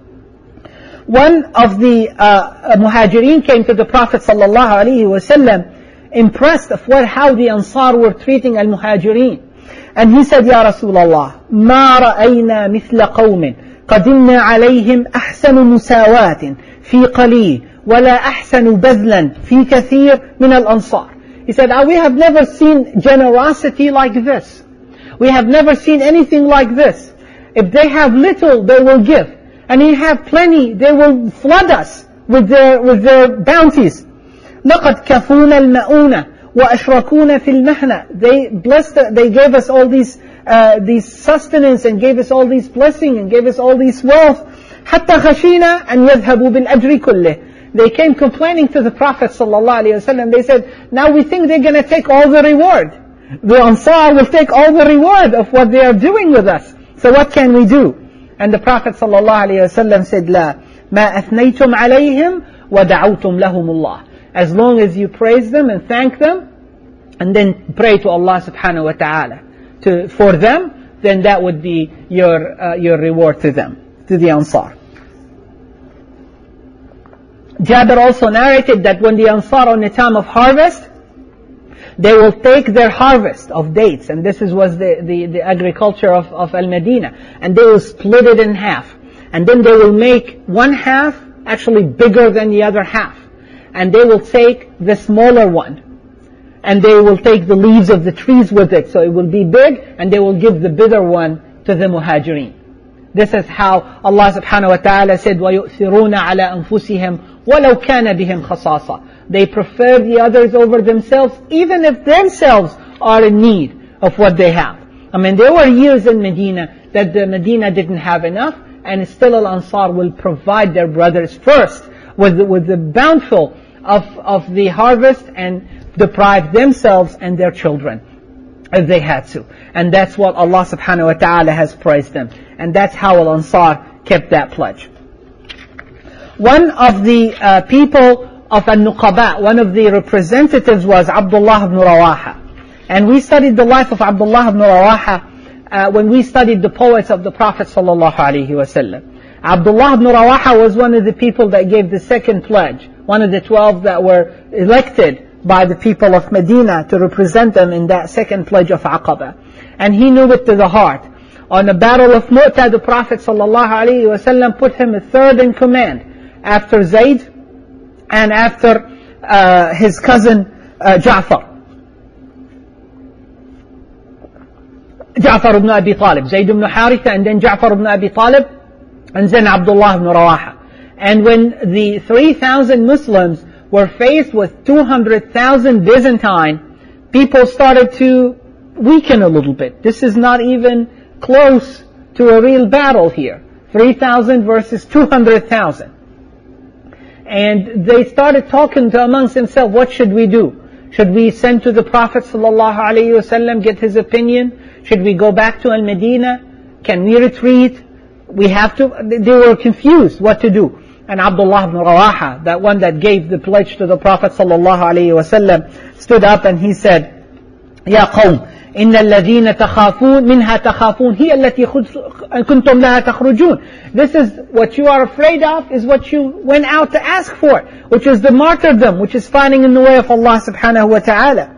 One of the Muhajirin came to the Prophet sallallahu alaihi wasallam, impressed of how the Ansar were treating al-Muhajirin. And he said, Ya Rasulullah, ما رأينا مثل قوم قدمنا عليهم أحسن مساواة في قليل ولا أحسن بذلا في كثير من الأنصار. He said, we have never seen generosity like this. We have never seen anything like this. If they have little, they will give. And if they have plenty, they will flood us with their bounties. لَقَدْ كَفُونَ الْمَؤُونَ وَأَشْرَكُونَ فِي الْمَحْنَةِ. They gave us all these sustenance, and gave us all these blessings, and gave us all this wealth. حَتَّى خَشِينَا أَنْ يَذْهَبُوا بِالْأَجْرِ كُلِّهِ. They came complaining to the Prophet ﷺ. They said, now we think they're going to take all the reward. The Ansar will take all the reward of what they are doing with us. So what can we do? And the Prophet ﷺ said, لا ما أثنيتم عليهم ودعوتم لهم الله. As long as you praise them and thank them, and then pray to Allah subhanahu wa ta'ala for them, then that would be your reward to them, to the Ansar. Jabir also narrated that when the Ansar on the time of harvest, they will take their harvest of dates, and this was the agriculture of Al-Madinah, and they will split it in half. And then they will make one half actually bigger than the other half. And they will take the smaller one, and they will take the leaves of the trees with it, so it will be big, and they will give the bigger one to the Muhajirin. This is how Allah subhanahu wa ta'ala said, وَيُؤْثِرُونَ عَلَىٰ أَنفُسِهِمْ وَلَوْ كَانَ بِهِمْ خَصَاصَةً. They prefer the others over themselves, even if themselves are in need of what they have. I mean, there were years in Medina that the Medina didn't have enough, and still Al-Ansar will provide their brothers first with the bountiful of the harvest, and deprive themselves and their children if they had to. And that's what Allah subhanahu wa ta'ala has praised them. And that's how Al-Ansar kept that pledge. One of the people of Al-Nuqaba, one of the representatives, was Abdullah ibn Rawaha. And we studied the life of Abdullah ibn Rawaha when we studied the poets of the Prophet sallallahu alaihi wasallam. Abdullah ibn Rawaha was one of the people that gave the second pledge, one of the 12 that were elected by the people of Medina to represent them in that second pledge of Aqaba. And he knew it to the heart. On the battle of Mu'tah, the Prophet ﷺ put him third in command, after Zayd and after his cousin Ja'far. Ja'far ibn Abi Talib, Zayd ibn Haritha, and then Ja'far ibn Abi Talib, and then Abdullah ibn Rawaha. And when the 3,000 Muslims were faced with 200,000 Byzantine, people started to weaken a little bit. This is not even close to a real battle here. 3,000 versus 200,000. And they started talking amongst themselves, what should we do? Should we send to the Prophet ﷺ, get his opinion? Should we go back to Al-Medina? Can we retreat? They were confused what to do. And Abdullah ibn Rawaha, that one that gave the pledge to the Prophet ﷺ, stood up and he said, Ya qawm, إن الذين تخافون منها تخافون هي التي كنتم لها تخرجون. This is what you are afraid of, is what you went out to ask for, which is the martyrdom, which is fighting in the way of Allah subhanahu wa ta'ala.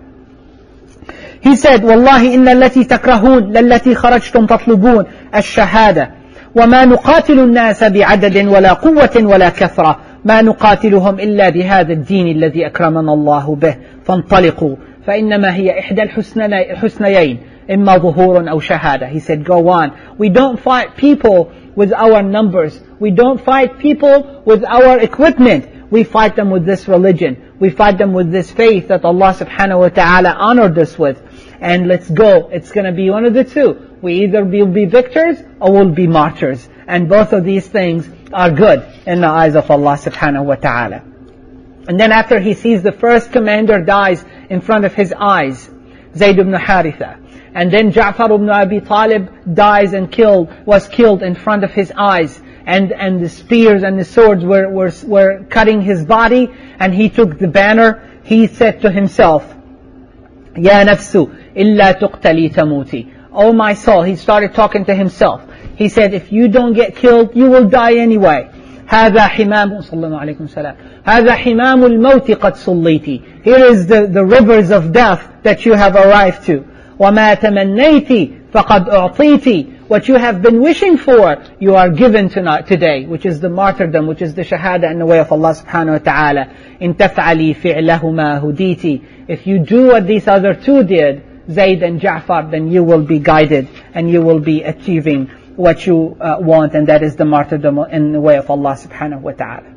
He said, والله إن التي تكرهون للتي خرجتم تطلبون الشهادة وما نقاتل الناس بعدد ولا قوة ولا كثرة ما نقاتلهم إلا بهذا الدين الذي أكرمنا الله به فانطلقوا فإنما هي إحدى الحسنيين إما ظهور أو شهادة. He said, go on. We don't fight people with our numbers. We don't fight people with our equipment. We fight them with this religion. We fight them with this faith that Allah subhanahu wa ta'ala honored us with. And let's go. It's going to be one of the two. We either will be victors or we'll be martyrs. And both of these things are good in the eyes of Allah subhanahu wa ta'ala. And then after he sees the first commander dies in front of his eyes, Zayd ibn Haritha. And then Ja'far ibn Abi Talib dies and was killed in front of his eyes. And the spears and the swords were cutting his body. And he took the banner. He said to himself, Ya nafsu, illa tuqtali tamuti. Oh my soul, he started talking to himself. He said, if you don't get killed, you will die anyway. هذا حمام صلى الله عليه وسلم هذا حمام الموت قد صليتي. Here is the rivers of death that you have arrived to. وما تمنيتي فقد أعطيتي. What you have been wishing for, you are given tonight, today, which is the martyrdom, which is the shahada in the way of Allah subhanahu wa ta'ala. إن تفعلي فعلهما هديتي. If you do what these other two did, Zayd and Ja'far, then you will be guided and you will be achieving what you want, and that is the martyrdom in the way of Allah subhanahu wa ta'ala.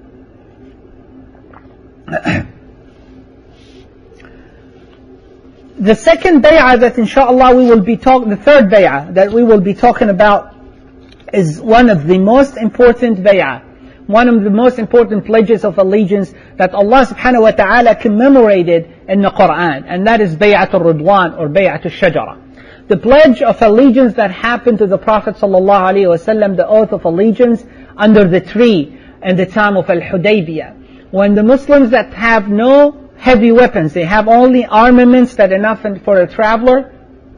The second bay'ah that inshallah we will be the third bay'ah that we will be talking about is one of the most important bay'ah, one of the most important pledges of allegiance that Allah subhanahu wa ta'ala commemorated in the Quran, and that is Bay'atul Ridwan or Bay'atul Shajara. The pledge of allegiance that happened to the Prophet sallallahu alaihi wasallam, the oath of allegiance under the tree in the time of Al-Hudaybiyah, when the Muslims that have no heavy weapons, they have only armaments that enough for a traveler,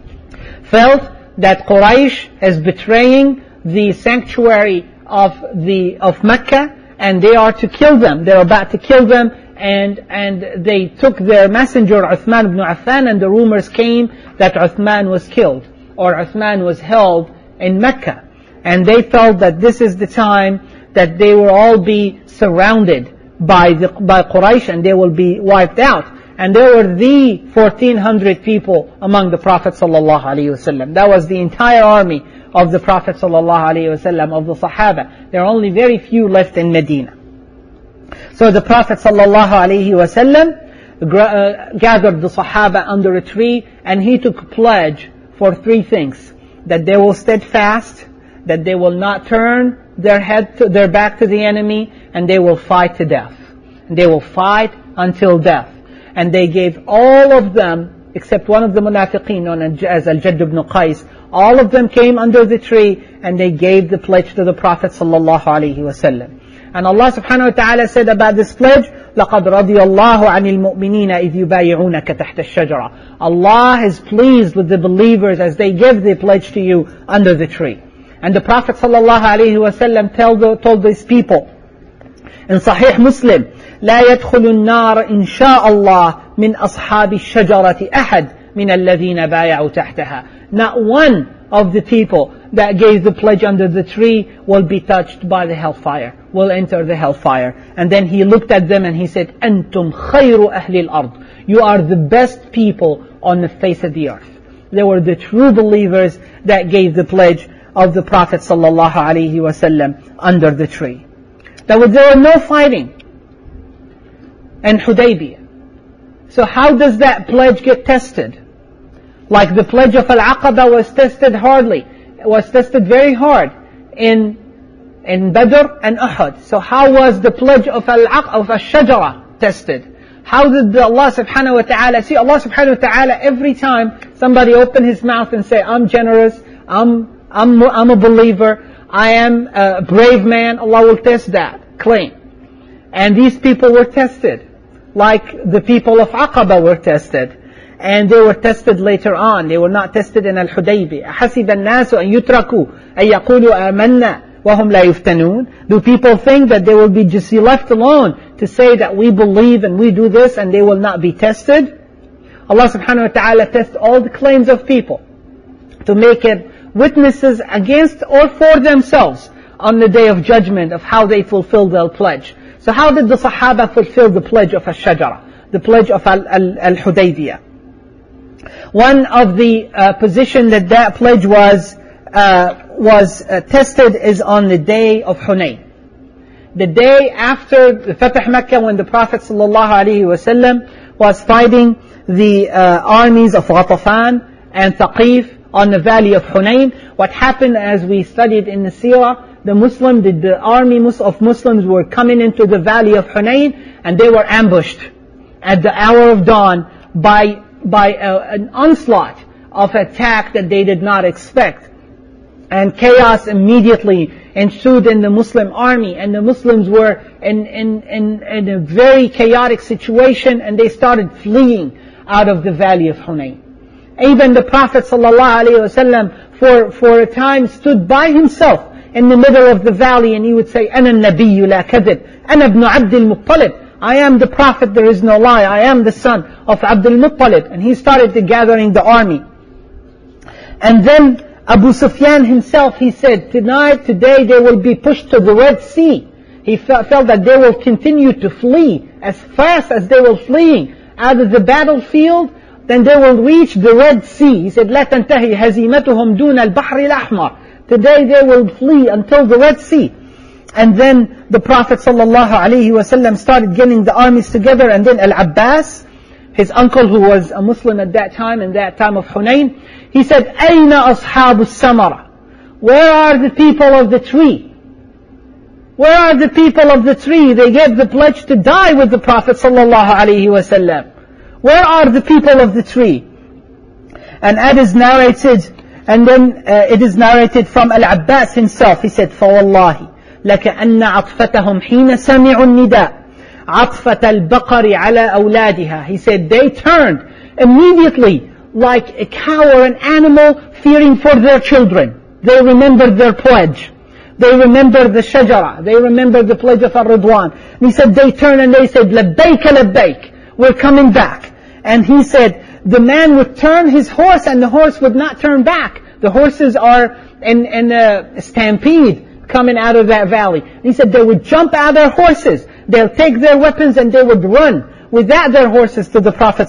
felt that Quraysh is betraying the sanctuary of Mecca, and they are to kill them. They're about to kill them, and they took their messenger Uthman ibn Affan, and the rumors came that Uthman was killed or Uthman was held in Mecca, and they felt that this is the time that they will all be surrounded by Quraysh and they will be wiped out. And there were the 1,400 people among the Prophet sallallahu alaihi wasallam. That was the entire army of the Prophet sallallahu alaihi wasallam, of the Sahaba. There are only very few left in Medina. So the Prophet sallallahu alaihi wasallam gathered the Sahaba under a tree, and he took a pledge for three things: that they will steadfast, that they will not turn their back to the enemy, and they will fight to death. And they will fight until death. And they gave all of them, except one of the munafiqeen known as Al-Jadd ibn Qais, all of them came under the tree and they gave the pledge to the Prophet sallallahu alaihi wasallam. And Allah subhanahu wa ta'ala said about this pledge, لَقَدْ رَضِيَ اللَّهُ عَنِ الْمُؤْمِنِينَ إِذْ يُبَايِعُونَكَ تَحْتَ الشَّجَرَةِ. Allah is pleased with the believers as they give the pledge to you under the tree. And the Prophet sallallahu alaihi wasallam told these people in Sahih Muslim, لا يدخل النار إن شاء الله من أصحاب الشجرة أحد من الذين بايعوا تحتها. Not one of the people that gave the pledge under the tree will be touched by the hellfire, will enter the hellfire. And then he looked at them and he said, أنتم خير أهل الأرض. You are the best people on the face of the earth. They were the true believers that gave the pledge of the Prophet sallallahu alaihi wasallam under the tree. There were no fighting in Hudaybiyah. So how does that pledge get tested? Like the pledge of Al-Aqaba was tested very hard in Badr and Uhud. So how was the pledge of Al-Shajara tested? How did Allah subhanahu wa ta'ala, see Allah subhanahu wa ta'ala every time somebody open his mouth and say, I'm generous, I'm a believer, I am a brave man, Allah will test that claim. And these people were tested, like the people of Aqaba were tested. And they were tested later on. They were not tested in Al-Hudaybiyah. حَسِبَ النَّاسُ أَن يُتْرَكُوا أَن يَقُولُوا آمَنَّا وَهُمْ لَا يُفْتَنُونَ. Do people think that they will be just left alone to say that we believe and we do this and they will not be tested? Allah subhanahu wa ta'ala tests all the claims of people to make it witnesses against or for themselves on the day of judgment of how they fulfill their pledge. So how did the Sahaba fulfill the pledge of Al-Shajara, the pledge of Al-Hudaybiyah? One of the position that pledge was tested is on the day of Hunayn. The day after the Fatah Makkah, when the Prophet ﷺ was fighting the armies of Ghatafan and Thaqif on the valley of Hunayn. What happened, as we studied in the Seerah, the army of Muslims were coming into the valley of Hunayn, and they were ambushed at the hour of dawn by an onslaught of attack that they did not expect. And chaos immediately ensued in the Muslim army, and the Muslims were in a very chaotic situation, and they started fleeing out of the valley of Hunayn. Even the Prophet ﷺ for a time stood by himself in the middle of the valley, and he would say, أَنَا النَّبِيُّ لَا كَذِبْ أَنَا ابْنُ عَبْدِ الْمُطَّلِبِ, I am the Prophet, there is no lie, I am the son of Abdul Muttalib. And he started gathering the army. And then Abu Sufyan himself, he said, today they will be pushed to the Red Sea. He felt that they will continue to flee as fast as they were fleeing out of the battlefield, then they will reach the Red Sea. He said, لا تنتهي هزيمتهم دون البحر الأحمر. Today they will flee until the Red Sea. And then the Prophet ﷺ started getting the armies together, and then Al-Abbas, his uncle who was a Muslim at that time, in that time of Hunayn, he said, أَيْنَ أَصْحَابُ السَّمَرَةِ? Where are the people of the tree? Where are the people of the tree? They gave the pledge to die with the Prophet ﷺ. Where are the people of the tree? And it is narrated, and then it is narrated from Al-Abbas himself. He said, فَوَاللَّهِ لَكَأَنَّ عَطْفَتَهُمْ حِينَ سَمِعُوا النِّدَاءِ عَطْفَةَ الْبَقَرِ عَلَى أَوْلَادِهَا. He said, they turned immediately like a cow or an animal fearing for their children. They remembered their pledge. They remembered the shajara. They remembered the pledge of Ar-Ridwan. And he said, they turned and they said, لَبَّيْكَ لَبَّيْكَ, we're coming back. And he said, the man would turn his horse and the horse would not turn back. The horses are in a stampede coming out of that valley. He said they would jump out of their horses. They'll take their weapons and they would run without their horses to the Prophet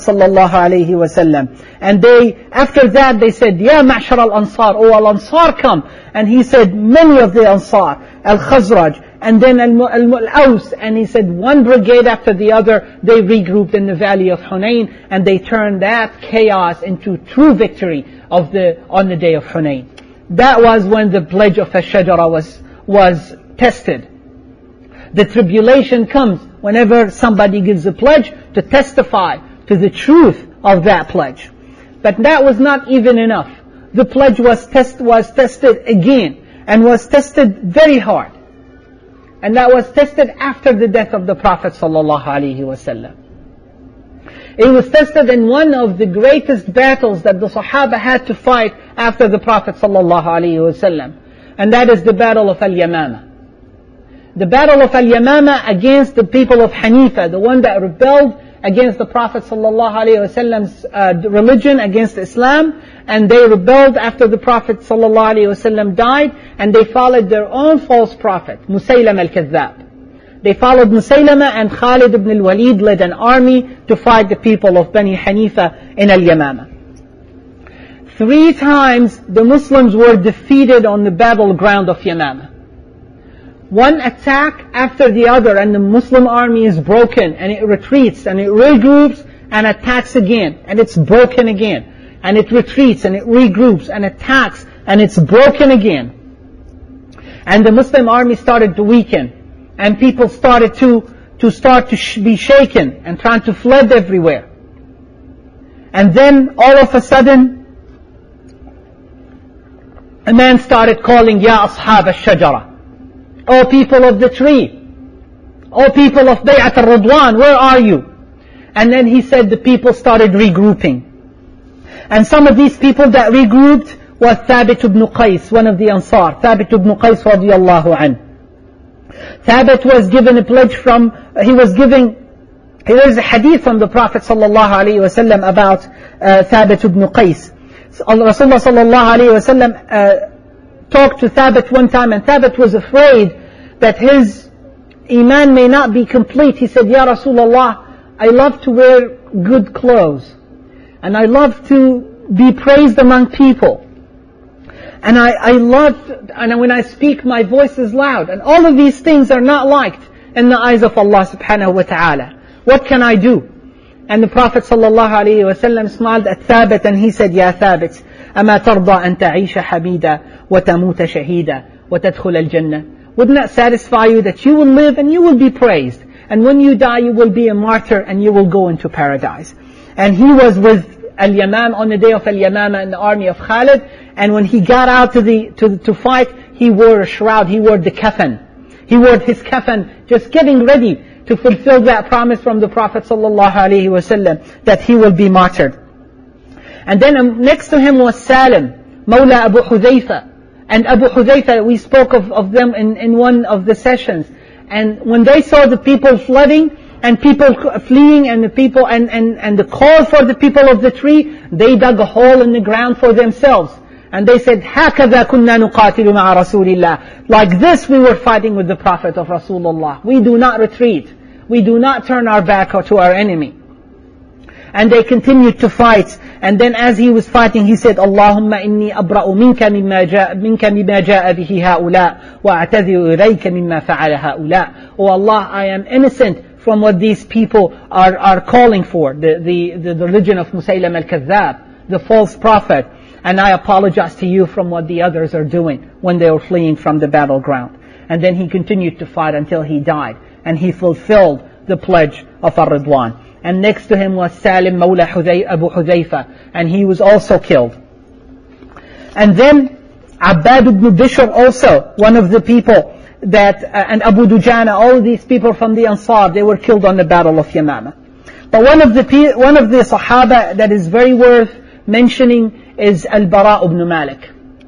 ﷺ. And after that they said, Ya ma'shar al-Ansar, oh al-Ansar come. And he said, many of the Ansar, al-Khazraj, and then al-Aws, and he said one brigade after the other, they regrouped in the valley of Hunayn, and they turned that chaos into true victory on the day of Hunayn. That was when the pledge of Ash-Shajara was tested. The tribulation comes whenever somebody gives a pledge to testify to the truth of that pledge. But that was not even enough. The pledge was tested again, and was tested very hard. And that was tested after the death of the Prophet ﷺ. It was tested in one of the greatest battles that the Sahaba had to fight after the Prophet ﷺ. And that is the Battle of Al-Yamama. The Battle of Al-Yamama against the people of Hanifa, the one that rebelled against the Prophet ﷺ's religion, against Islam, and they rebelled after the Prophet ﷺ died, and they followed their own false prophet, Musaylam al-Kadhdhab. They followed Musaylama, and Khalid ibn al-Walid led an army to fight the people of Bani Hanifa in Al-Yamama. 3 times the Muslims were defeated on the battleground of Yamama. one attack after the other, and the Muslim army is broken, and it retreats, and it regroups, and attacks again, and it's broken again. And it retreats, and it regroups, and attacks, and it's broken again. And the Muslim army started to weaken, and people started to be shaken, and trying to fled everywhere. And then, all of a sudden, a man started calling, Ya Ashab al-Shajara, O people of the tree, O people of Bay'at al-Ridwan, where are you? And then he said the people started regrouping. And some of these people that regrouped was Thabit ibn Qais, one of the Ansar. Thabit ibn Qais radiyallahu anhu. Thabit was given a pledge there is a hadith from the Prophet sallallahu alaihi wasallam about Thabit ibn Qais. Rasulullah sallallahu alaihi wasallam talked to Thabit one time, and Thabit was afraid that his iman may not be complete. He said, Ya Rasulullah, I love to wear good clothes, and I love to be praised among people, and and when I speak my voice is loud, and all of these things are not liked in the eyes of Allah subhanahu wa ta'ala. What can I do? And the Prophet sallallahu alayhi wa sallam smiled at Thabit, and he said, Ya Thabit, أما ترضى أن تعيش حميدا وتموت شهيدا وتدخل الجنة? Wouldn't that satisfy you that you will live and you will be praised, and when you die you will be a martyr and you will go into paradise? And he was with Al-Yamam on the day of Al-Yamama in the army of Khalid, and when he got out to fight, he wore a shroud, he wore the kafan. He wore his kafan, just getting ready to fulfill that promise from the Prophet sallallahu alaihi wasallam that he will be martyred. And then next to him was Salim, Mawla Abu Hudhayfa. And Abu Hudhayfa, we spoke of them in one of the sessions. And when they saw the people flooding, and people fleeing, and the people and the call for the people of the tree, they dug a hole in the ground for themselves. And they said, هَكَذَا كُنَّا نُقَاتِلُ مَعَ رَسُولِ اللَّهِ. Like this we were fighting with the Prophet of Rasulullah. We do not retreat. We do not turn our back to our enemy. And they continued to fight. And then as he was fighting, he said, اللهم إني أبرأ منك مما جاء به هؤلاء وأعتذر إليك مما فعل هؤلاء. Oh Allah, I am innocent from what these people are calling for, the religion of Musaylam al-Kadhdhab, the false prophet. And I apologize to you from what the others are doing when they were fleeing from the battleground. And then he continued to fight until he died. And he fulfilled the pledge of Ar-Ridwan. And next to him was Salim Mawla Abu Hudhayfa, and he was also killed. And then Abbad ibn Bishr also, one of the people and Abu Dujana, all of these people from the Ansar, they were killed on the battle of Yamama. But one of the Sahaba that is very worth mentioning is Al-Bara ibn Malik.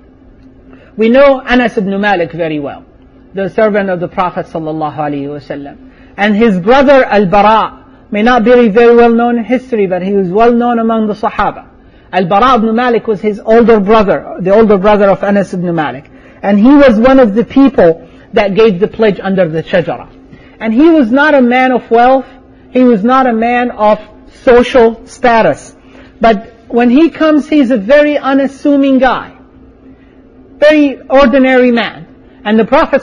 We know Anas ibn Malik very well, the servant of the Prophet sallallahu alaihi wasallam. And his brother Al-Bara may not be very well known in history, but he was well known among the Sahaba. Al-Bara ibn Malik was his older brother, the older brother of Anas ibn Malik. And he was one of the people that gave the pledge under the Shajara. And he was not a man of wealth, he was not a man of social status. But when he comes, he's a very unassuming guy, very ordinary man. And the Prophet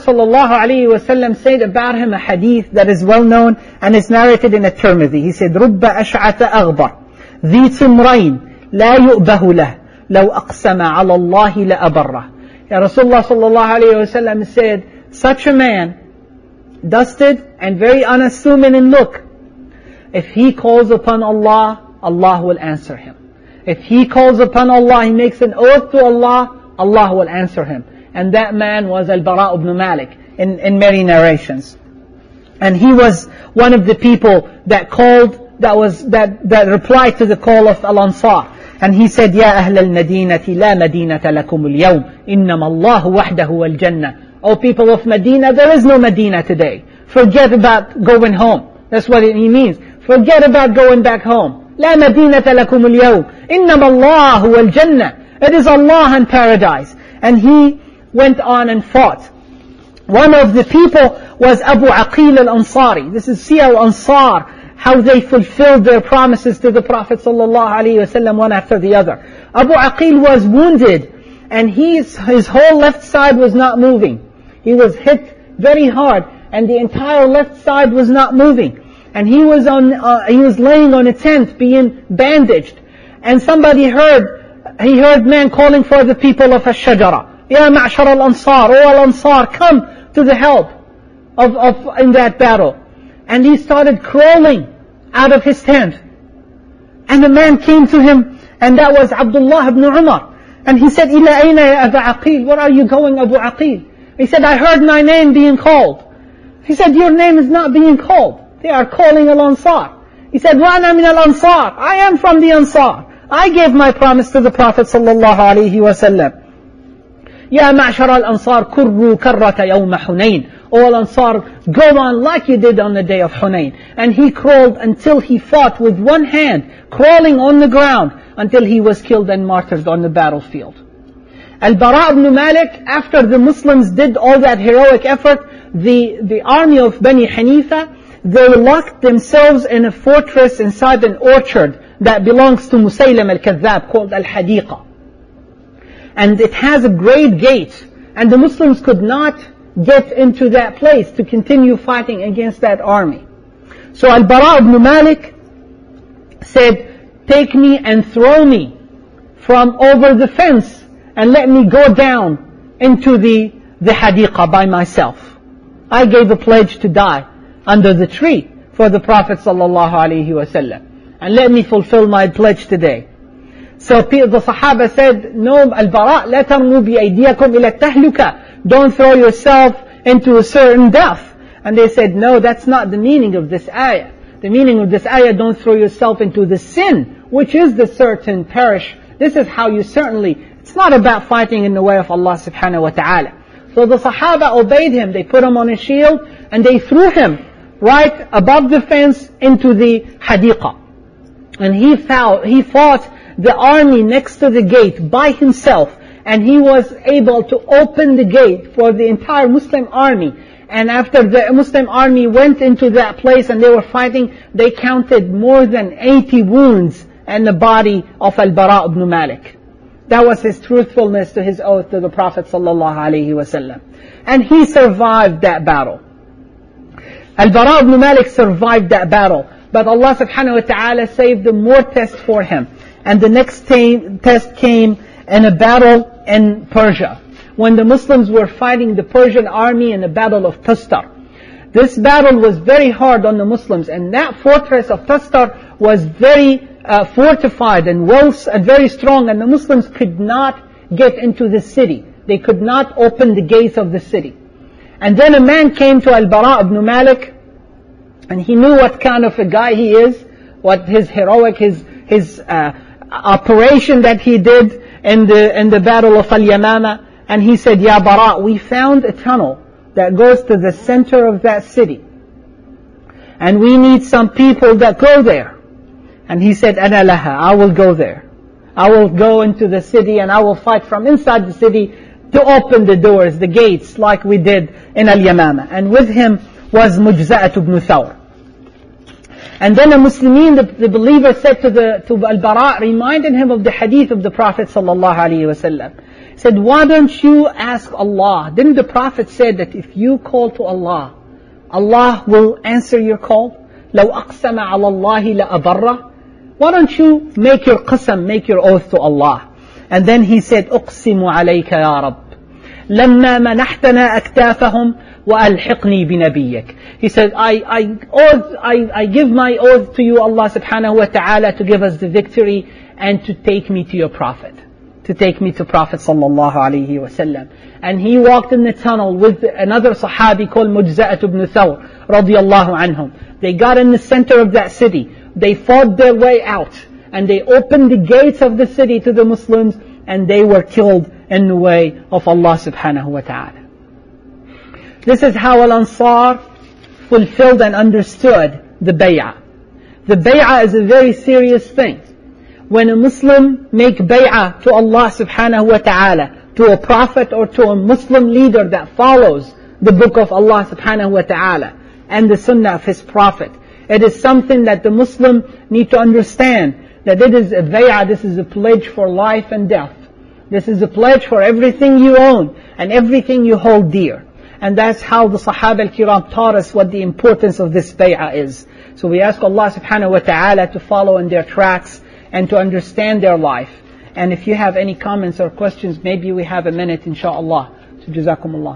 ﷺ said about him a hadith that is well known and is narrated in At-Tirmidhi. He said, رُبَّ أَشْعَثَ أَغْبَرَ ذِي ثِمْرَيْنِ لَا يُؤْبَهُ لَهُ لَوْ أَقْسَمَ عَلَى اللَّهِ لَأَبَرَّهُ. Rasulullah ﷺ said, such a man, dusted and very unassuming in look, if he calls upon Allah, Allah will answer him. If he calls upon Allah, he makes an oath to Allah, Allah will answer him. And that man was Al-Bara ibn Malik in many narrations. And he was one of the people that replied to the call of Al-Ansar. And he said, Ya Ahl al-Madinati la madinata lakum al-yawm, innama Allahu wahdahu al-Jannah. O people of Medina, there is no Medina today. Forget about going home. That's what he means. Forget about going back home. La madinata lakum al-yawm, innama Allahu al-Jannah. It is Allah and paradise. And he went on and fought. One of the people was Abu Aqil al-Ansari. This is Siyar al-Ansar, how they fulfilled their promises to the Prophet ﷺ one after the other. Abu Aqil was wounded, and his whole left side was not moving. He was hit very hard, and the entire left side was not moving. And he was laying on a tent being bandaged. And he heard man calling for the people of Ash-Shajara. Ya ma'shar al-Ansar, O al-Ansar, come to the help in that battle. And he started crawling out of his tent. And a man came to him, and that was Abdullah ibn Umar. And he said, Ila ayna ya Aba Aqil? Where are you going, Abu Aqil? He said, I heard my name being called. He said, your name is not being called. They are calling al-Ansar. He said, Wa ana min al-Ansar. I am from the Ansar. I gave my promise to the Prophet sallallahu alaihi wasallam. Ya ma'shar al-Ansar, kurru karrata yawma Hunayn. O al-Ansar, go on like you did on the day of Hunayn. And he crawled until he fought with one hand, crawling on the ground, until he was killed and martyred on the battlefield. Al-Bara ibn Malik, after the Muslims did all that heroic effort, the army of Bani Hanifa, they locked themselves in a fortress inside an orchard that belongs to Musaylim al-Kadhab, called Al-Hadiqa. And it has a great gate, and the Muslims could not get into that place to continue fighting against that army. So Al-Bara ibn Malik said, take me and throw me from over the fence and let me go down into the Hadiqa by myself. I gave a pledge to die under the tree for the Prophet sallallahu alaihi wasallam, and let me fulfill my pledge today. So the Sahaba said, no, Al-Bara, la tarmu bi aydiyakum ila tahluka. Don't throw yourself into a certain death. And they said, no, that's not the meaning of this ayah. The meaning of this ayah, don't throw yourself into the sin, which is the certain perish. This is how you it's not about fighting in the way of Allah subhanahu wa ta'ala. So the Sahaba obeyed him. They put him on a shield and they threw him right above the fence into the Hadiqa. And he fought the army next to the gate by himself, and he was able to open the gate for the entire Muslim army. And after the Muslim army went into that place and they were fighting, they counted more than 80 wounds in the body of Al-Bara ibn Malik. That was his truthfulness to his oath to the Prophet sallallahu alaihi wasallam. And he survived that battle. Al-Bara ibn Malik survived that battle. But Allah subhanahu wa ta'ala saved more tests for him. And the next test came in a battle in Persia, when the Muslims were fighting the Persian army in the battle of Tustar. This battle was very hard on the Muslims, and that fortress of Tustar was very fortified and very strong, and the Muslims could not get into the city. They could not open the gates of the city. And then a man came to Al-Bara ibn Malik, and he knew what kind of a guy he is, what his heroic, his operation that he did in the battle of Al-Yamama. And he said, Ya Bara, we found a tunnel that goes to the center of that city, and we need some people that go there. And he said, Ana laha, I will go there. I will go into the city and I will fight from inside the city to open the doors, the gates, like we did in Al-Yamama. And with him was Mujza'at ibn Thawr. And then the Muslimin, the believer, said to Al-Bara, reminding him of the hadith of the Prophet sallallahu alaihi wasallam. He said, why don't you ask Allah? Didn't the Prophet say that if you call to Allah, Allah will answer your call? لو أقسم على الله لأبره. Why don't you make your qasam, make your oath to Allah? And then he said, أقسم عليك يا رب لما منحتنا أكتافهم وألحقني بنبيك. He said, I give my oath to you, Allah subhanahu wa ta'ala, to give us the victory and to take me to your Prophet. To take me to Prophet sallallahu alaihi wasallam. And he walked in the tunnel with another Sahabi called Mujza'at ibn Thawr radiyallahu anhum. They got in the center of that city. They fought their way out, and they opened the gates of the city to the Muslims, and they were killed in the way of Allah subhanahu wa ta'ala. This is how Al-Ansar fulfilled and understood the bay'ah. The bay'ah is a very serious thing. When a Muslim make bay'ah to Allah subhanahu wa ta'ala, to a prophet or to a Muslim leader that follows the book of Allah subhanahu wa ta'ala and the sunnah of his prophet, it is something that the Muslim need to understand, that it is a bay'ah, this is a pledge for life and death. This is a pledge for everything you own and everything you hold dear. And that's how the Sahaba al-Kiram taught us what the importance of this bay'ah is. So we ask Allah subhanahu wa ta'ala to follow in their tracks and to understand their life. And if you have any comments or questions, maybe we have a minute, inshaAllah. So Jazakumullah.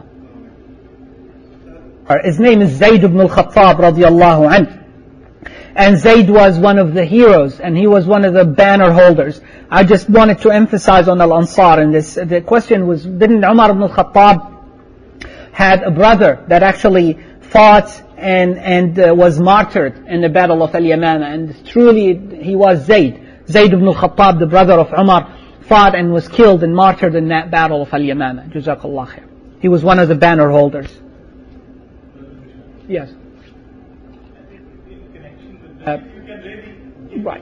His name is Zayd ibn al-Khattab radiyallahu anhu. And Zayd was one of the heroes, and he was one of the banner holders. I just wanted to emphasize on Al-Ansar in this. The question was, didn't Umar ibn al-Khattab had a brother that actually fought and was martyred in the battle of Al-Yamama? And truly, he was Zayd. Zayd ibn al-Khattab, the brother of Umar, fought and was killed and martyred in that battle of Al-Yamama. Jazakallah khair. He was one of the banner holders. Yes. Right.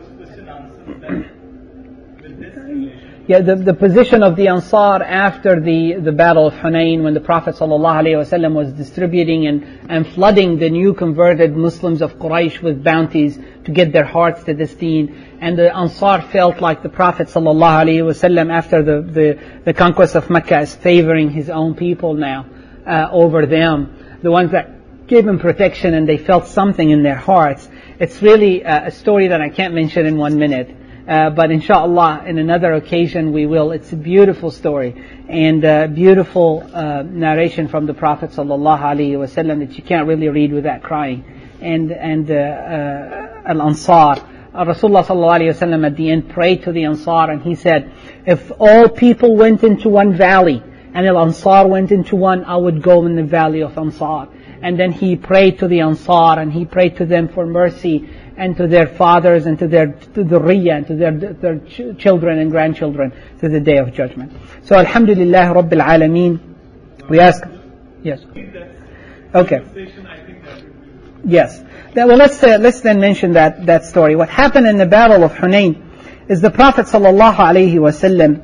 Yeah, the position of the Ansar after the battle of Hunayn, when the Prophet ﷺ was distributing and flooding the new converted Muslims of Quraysh with bounties to get their hearts to this deen. And the Ansar felt like the Prophet ﷺ after the conquest of Mecca is favoring his own people now over them. The ones that gave him protection, and they felt something in their hearts. It's really a story that I can't mention in 1 minute. But inshallah, in another occasion we will. It's a beautiful story and beautiful narration from the Prophet ﷺ that you can't really read without crying. And Al-Ansar, Rasulullah ﷺ at the end prayed to the Ansar, and he said, if all people went into one valley and Al-Ansar went into one, I would go in the valley of Ansar. And then he prayed to the Ansar, and he prayed to them for mercy, and to their fathers, and to the Dhurriyyah, and to their children and grandchildren, to the Day of Judgment. So Alhamdulillah Rabbil Alameen. We ask. Yes. Okay. Yes. Well, let's then mention that story. What happened in the Battle of Hunayn is the Prophet sallallahu alaihi wasallam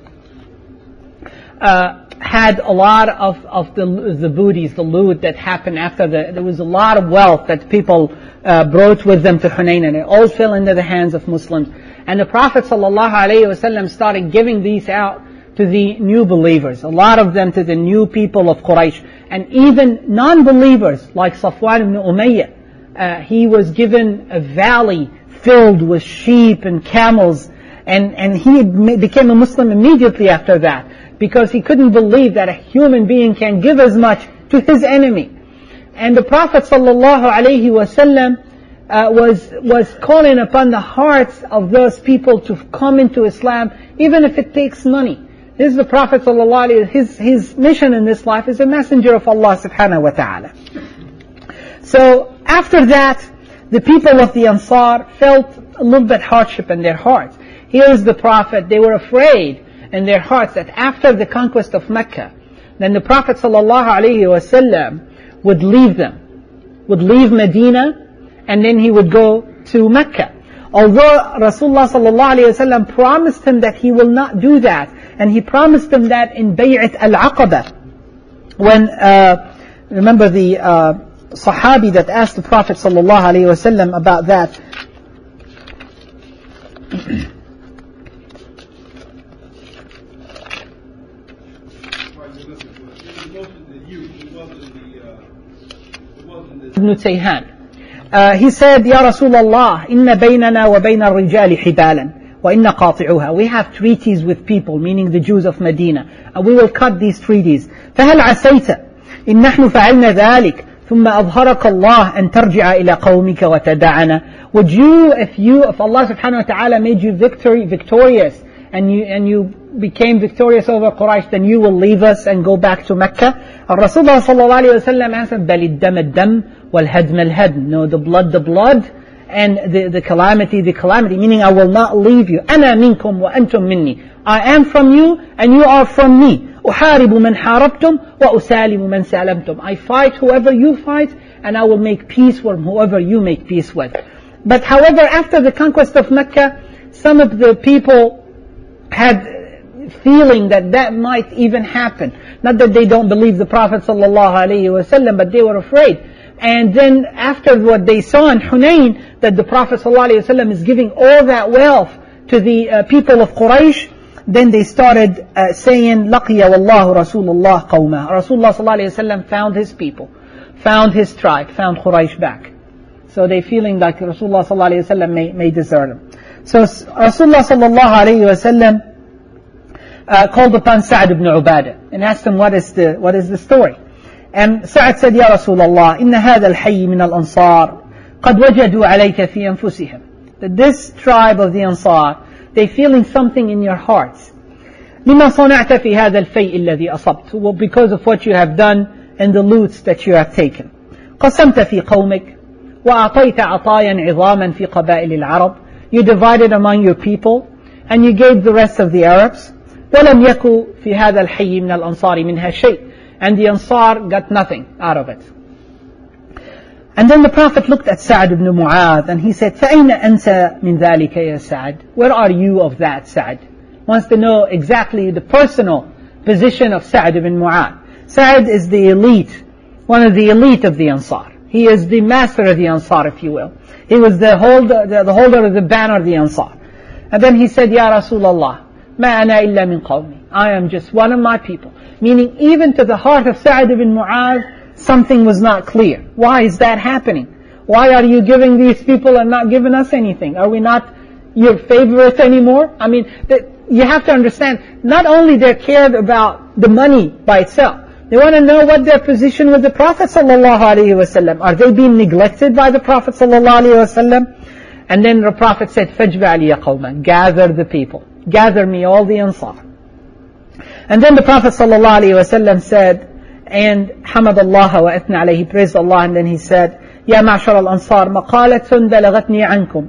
had a lot of the booties, the loot that happened after there was a lot of wealth that people brought with them to Hunayn, and it all fell into the hands of Muslims. And the Prophet ﷺ started giving these out to the new believers, a lot of them to the new people of Quraysh, and even non-believers like Safwan ibn Umayyah. He was given a valley filled with sheep and camels, and he became a Muslim immediately after that, because he couldn't believe that a human being can give as much to his enemy. And the Prophet ﷺ was calling upon the hearts of those people to come into Islam, even if it takes money. This is the Prophet ﷺ, his mission in this life is a messenger of Allah subhanahu wa ta'ala. So after that, the people of the Ansar felt a little bit hardship in their hearts. Here is the Prophet, they were afraid in their hearts that after the conquest of Mecca, then the Prophet ﷺ would leave them, would leave Medina, and then he would go to Mecca. Although Rasulullah ﷺ promised him that he will not do that, and he promised him that in Bay'at al-Aqaba, when remember the Sahabi that asked the Prophet ﷺ about that. Ibn Tayhan. He said, Ya Rasulullah, inna baynana wa bayna al-rijali hibalan, wa inna qati'uha. We have treaties with people, meaning the Jews of Medina, and we will cut these treaties. فهل عسيت إن نحن فعلنا ذلك ثم أظهرك الله أن ترجع إلى قومك وتدعنا. Would you, if Allah subhanahu wa ta'ala made you victorious, and you became victorious over Quraysh, then you will leave us and go back to Mecca? Rasulullah sallallahu alayhi wa sallam answered, بل الدم الدم والهدم الهدم. No, the blood, and the calamity, meaning I will not leave you. أنا منكم وأنتم مني. I am from you and you are from me. أحارب من حاربتم وأسالم من سالمتم. I fight whoever you fight, and I will make peace with whoever you make peace with. But however, after the conquest of Mecca, some of the people had feeling that might even happen. Not that they don't believe the Prophet ﷺ, but they were afraid. And then after what they saw in Hunayn, that the Prophet ﷺ is giving all that wealth to the people of Quraysh, Then they started saying, لَقِيَ وَاللَّهُ رَسُولُ اللَّهِ قَوْمًا. Rasulullah ﷺ found his people, found his tribe, found Quraysh back. So they feeling like Rasulullah ﷺ may desert them. So Rasulullah ﷺ called upon Sa'd ibn Ubadah and asked him, what is the story? And Sa'd said, Ya Rasulullah, إِنَّ هَذَا الْحَيِّ مِنَ الْأَنصَارِ قَدْ وَجَدُوا عَلَيْكَ فِي أَنفُسِهِمْ. That this tribe of the Ansar, they feeling something in your hearts. لِمَا صَنَعْتَ فِي هَذَا الْفَيْءِ الَّذِي أَصَبْتُ. Well, because of what you have done and the loots that you have taken. قَسَمْتَ فِي قَوْمِكَ وَأَعْطَيْتَ عَطَايًا عِظَامًا فِي قَبَائِلِ الْعَرَبِ. You divided among your people and you gave the rest of the Arabs. وَلَمْ يَكُ فِي هَذَا الْحَيِّ مِنَ الْأَنصَارِ مِنْهَا شَيْءٍ. And the Ansar got nothing out of it. And then the Prophet looked at Sa'd ibn Mu'adh and he said, فَأَيْنَ أَنْتَ مِنْ ذَلِكَ يَا سَعْدْ. Where are you of that, Sa'd? Wants to know exactly the personal position of Sa'd ibn Mu'adh. Sa'd is the elite, one of the elite of the Ansar. He is the master of the Ansar, if you will. He was the holder of the banner of the Ansar. And then he said, Ya Rasulullah, مَا أَنَا إِلَّا مِنْ قَوْمِي. I am just one of my people. Meaning even to the heart of Sa'd ibn Mu'adh, something was not clear. Why is that happening? Why are you giving these people and not giving us anything? Are we not your favorite anymore? I mean, you have to understand, not only they cared about the money by itself, they want to know what their position with the Prophet ﷺ. Are they being neglected by the Prophet ﷺ? And then the Prophet said, فَاجْمَعْ لِيَ قَوْمًا. Gather the people. Gather me all the Ansar. And then the Prophet ﷺ said, and حمد الله وأثنى عليه, he praised Allah, and then he said, يا معشر الأنصار مقالة بلغتني عنكم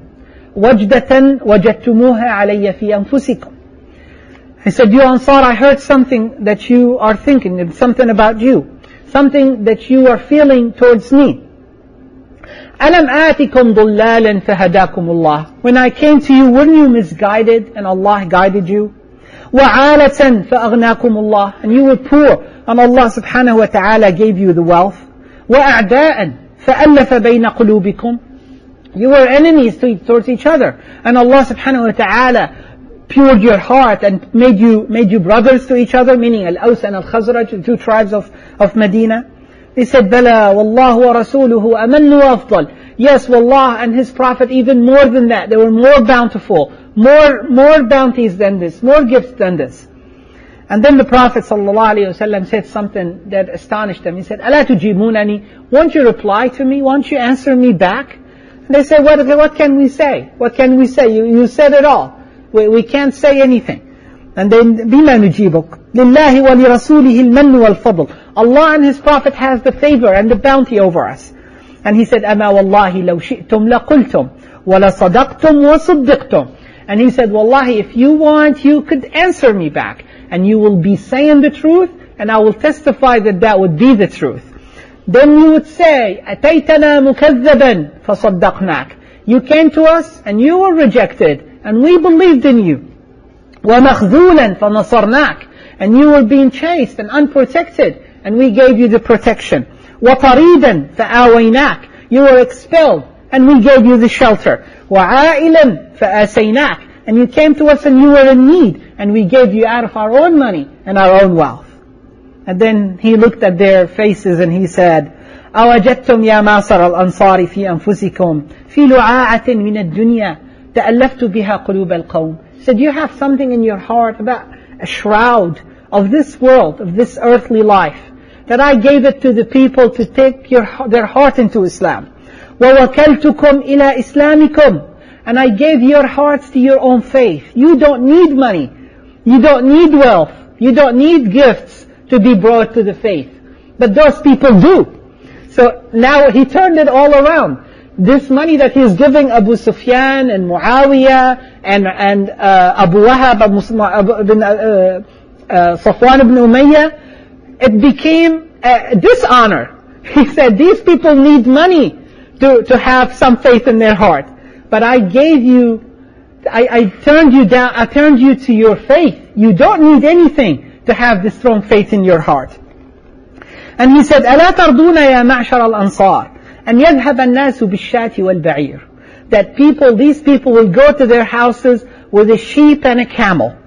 وجدة وجدتموها علي في أنفسكم. He said, you Ansar, I heard something that you are thinking, something about you, something that you are feeling towards me. أَلَمْ آتِكُمْ ضُلَّالًا فَهَدَاكُمُ اللَّهِ. When I came to you, weren't you misguided and Allah guided you? وَعَالَةً فَأَغْنَاكُمُ اللَّهِ. And you were poor and Allah subhanahu wa ta'ala gave you the wealth. وَأَعْدَاءً فَأَلَّفَ بَيْنَ قُلُوبِكُمْ. You were enemies towards each other and Allah subhanahu wa ta'ala pured your heart and made you brothers to each other, meaning Al-Aws and Al-Khazraj, the two tribes of Medina. He said, بَلَى وَاللَّهُ وَرَسُولُهُ أَمَنُّ وَأَفْضَلُ. Yes, Wallah and His Prophet even more than that. They were more bountiful, more bounties than this, more gifts than this. And then the Prophet ﷺ said something that astonished them. He said, أَلَا تُجِيبُونَنِي. Won't you reply to me? Won't you answer me back? And they said, what can we say? What can we say? You said it all. We can't say anything. And then, بِمَا نُجِيبُكَ لِلَّهِ وَلِرَسُولِهِ الْمَنُّ وَالْفَضْلُ. Allah and His Prophet has the favor and the bounty over us. And he said, أَمَا وَاللَّهِ لَوْ شِئْتُمْ لَقُلْتُمْ وَلَصَدَقْتُمْ وَصُدِّقْتُمْ. And he said, Wallahi, if you want, you could answer me back. And you will be saying the truth, and I will testify that would be the truth. Then you would say, أَتَيْتَنَا مُكَذَّبًا فَصَدَّقْنَاكَ. You came to us, and you were rejected, and we believed in you. وَمَخْذُولًا فَنَصَرْنَاكَ. And you were being chased and unprotected, and we gave you the protection. وَطَرِيدًا فَآوَيْنَاكَ. You were expelled, and we gave you the shelter. وَعَائِلًا فَآسَيْنَاكَ. And you came to us and you were in need, and we gave you out of our own money and our own wealth. And then he looked at their faces and he said, أَوَجَدْتُمْ يَا مَعْصَرَ الْأَنصَارِ فِي أَنفُسِكُمْ فِي لُعَاعَةٍ مِنَ الدُّنْيَا تَأَلَّفْتُ بِهَا قُلُوبَ الْقَوْمِ. He said, you have something in your heart about a shroud of this world, of this earthly life, that I gave it to the people to take their heart into Islam. وَوَكَلْتُكُمْ إِلَى إِسْلَامِكُمْ. And I gave your hearts to your own faith. You don't need money. You don't need wealth. You don't need gifts to be brought to the faith. But those people do. So now he turned it all around. This money that he's giving Abu Sufyan and Muawiyah and Abu Wahab, Safwan ibn Umayyah, it became a dishonor. He said, these people need money to have some faith in their heart. But I gave you, I turned you down, I turned you to your faith. You don't need anything to have this strong faith in your heart. And he said, أَلَا تَرْضُونَ يَا مَعْشَرَ الْأَنصَارِ أَنْ يَذْهَبَ النَّاسُ بِالشَّاةِ وَالْبَعِيرِ. That these people will go to their houses with a sheep and a camel.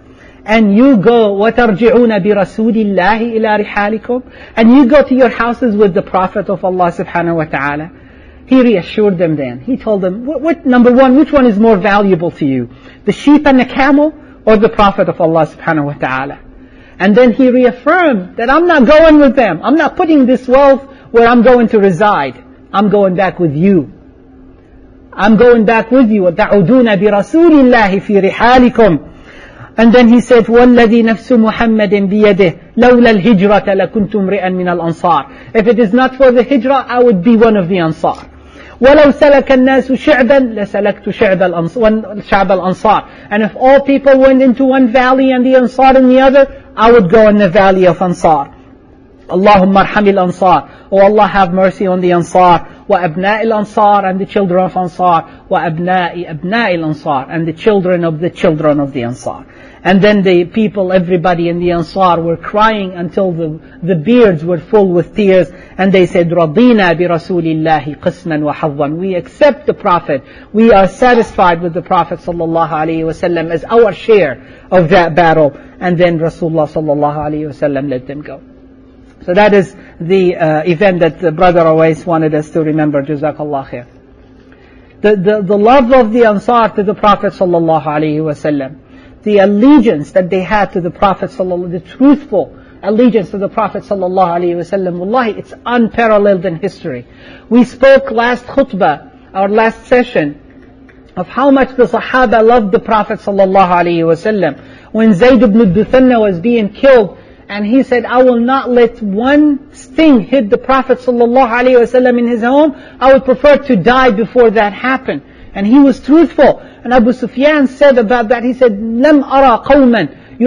and you go وَتَرْجِعُونَ بِرَسُولِ اللَّهِ إِلَىٰ رِحَالِكُمْ, and you go to your houses with the Prophet of Allah subhanahu wa ta'ala. He reassured them then. He told them, number one, which one is more valuable to you? The sheep and the camel, or the Prophet of Allah subhanahu wa ta'ala? And then he reaffirmed that I'm not going with them. I'm not putting this wealth where I'm going to reside. I'm going back with you. I'm going back with you. وَتَعُودُونَ بِرَسُولِ اللَّهِ فِي رِحَالِكُمْ. And then he said, وَالَّذِي نَفْسُ مُحَمَّدٍ بِيَدِهِ لَوْلَا الْهِجْرَةَ لَكُنْتُ امْرِئًا مِنَ الْأَنصَارِ. If it is not for the hijrah, I would be one of the Ansar. وَلَوْ سَلَكَ النَّاسُ شِعْبًا لَسَلَكْتُ شَعْبَ الْأَنصَارِ. And if all people went into one valley and the Ansar in the other, I would go in the valley of Ansar. Allahumma arham al-Ansar. Oh Allah, have mercy on the Ansar. وَأَبْنَاءِ الْأَنصَارِ, and the children of Ansar. وَأَبْنَاءِ أَبْنَاءِ الْأَنصَارِ, and the children of the Ansar. And then the people, everybody in the Ansar were crying until the beards were full with tears. And they said, رَضِينَا بِرَسُولِ اللَّهِ قِسْمًا وَحَظًّا. We accept the Prophet. We are satisfied with the Prophet sallallahu alaihi wasallam as our share of that battle. And then Rasulullah sallallahu alaihi wasallam let them go. So that is the event that Brother Awais wanted us to remember. Jazakallah khair. The love of the Ansar to the Prophet sallallahu alaihi wasallam, the allegiance that they had to the Prophet sallallahu, the truthful allegiance to the Prophet sallallahu alaihi wasallam, wallahi, it's unparalleled in history. We spoke last khutbah, our last session, of how much the Sahaba loved the Prophet sallallahu alaihi wasallam. When Zayd ibn Duthanna was being killed, and he said, I will not let one sting hit the Prophet sallallahu alaihi wasallam in his home. I would prefer to die before that happened. And he was truthful. And Abu Sufyan said about that, he said, لم أرى قوما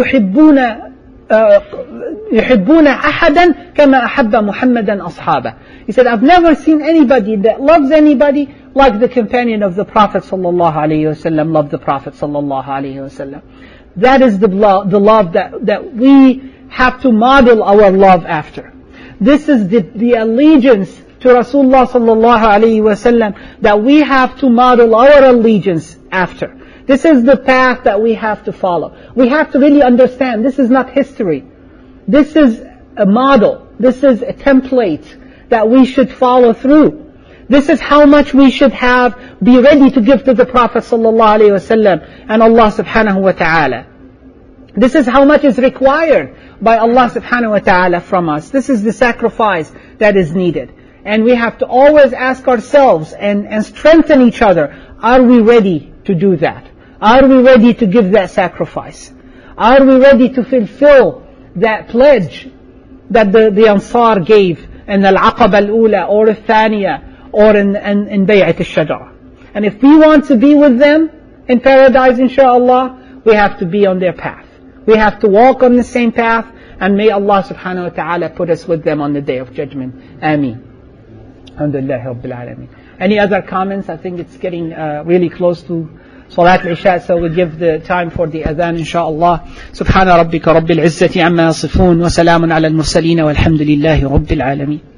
يحبون أحدا كما أحب محمدا أصحابه. He said, I've never seen anybody that loves anybody like the companion of the Prophet sallallahu alaihi wasallam loved the Prophet sallallahu alaihi wasallam. That is the love that we have to model our love after. This is the allegiance to Rasulullah sallallahu alaihi wasallam that we have to model our allegiance after. This is the path that we have to follow. We have to really understand this is not history. This is a model. This is a template that we should follow through. This is how much we should be ready to give to the Prophet sallallahu alaihi wasallam and Allah subhanahu wa ta'ala. This is how much is required by Allah subhanahu wa ta'ala from us. This is the sacrifice that is needed. And we have to always ask ourselves and strengthen each other. Are we ready to do that? Are we ready to give that sacrifice? Are we ready to fulfill that pledge that the Ansar gave in Al-Aqaba Al-Ula or Al-Thaniya or in Bay'at Al-Shajara? And if we want to be with them in paradise, inshaAllah, we have to be on their path. We have to walk on the same path, and may Allah subhanahu wa ta'ala put us with them on the day of judgment. Ameen. Alhamdulillah Rabbil Alameen. Any other comments? I think it's getting really close to Salat al-Isha, so we'll give the time for the adhan inshaAllah. Subhana rabbika rabbil izzati amma yasifun wa salamun ala al-mursaleen walhamdulillahi Rabbil Alameen.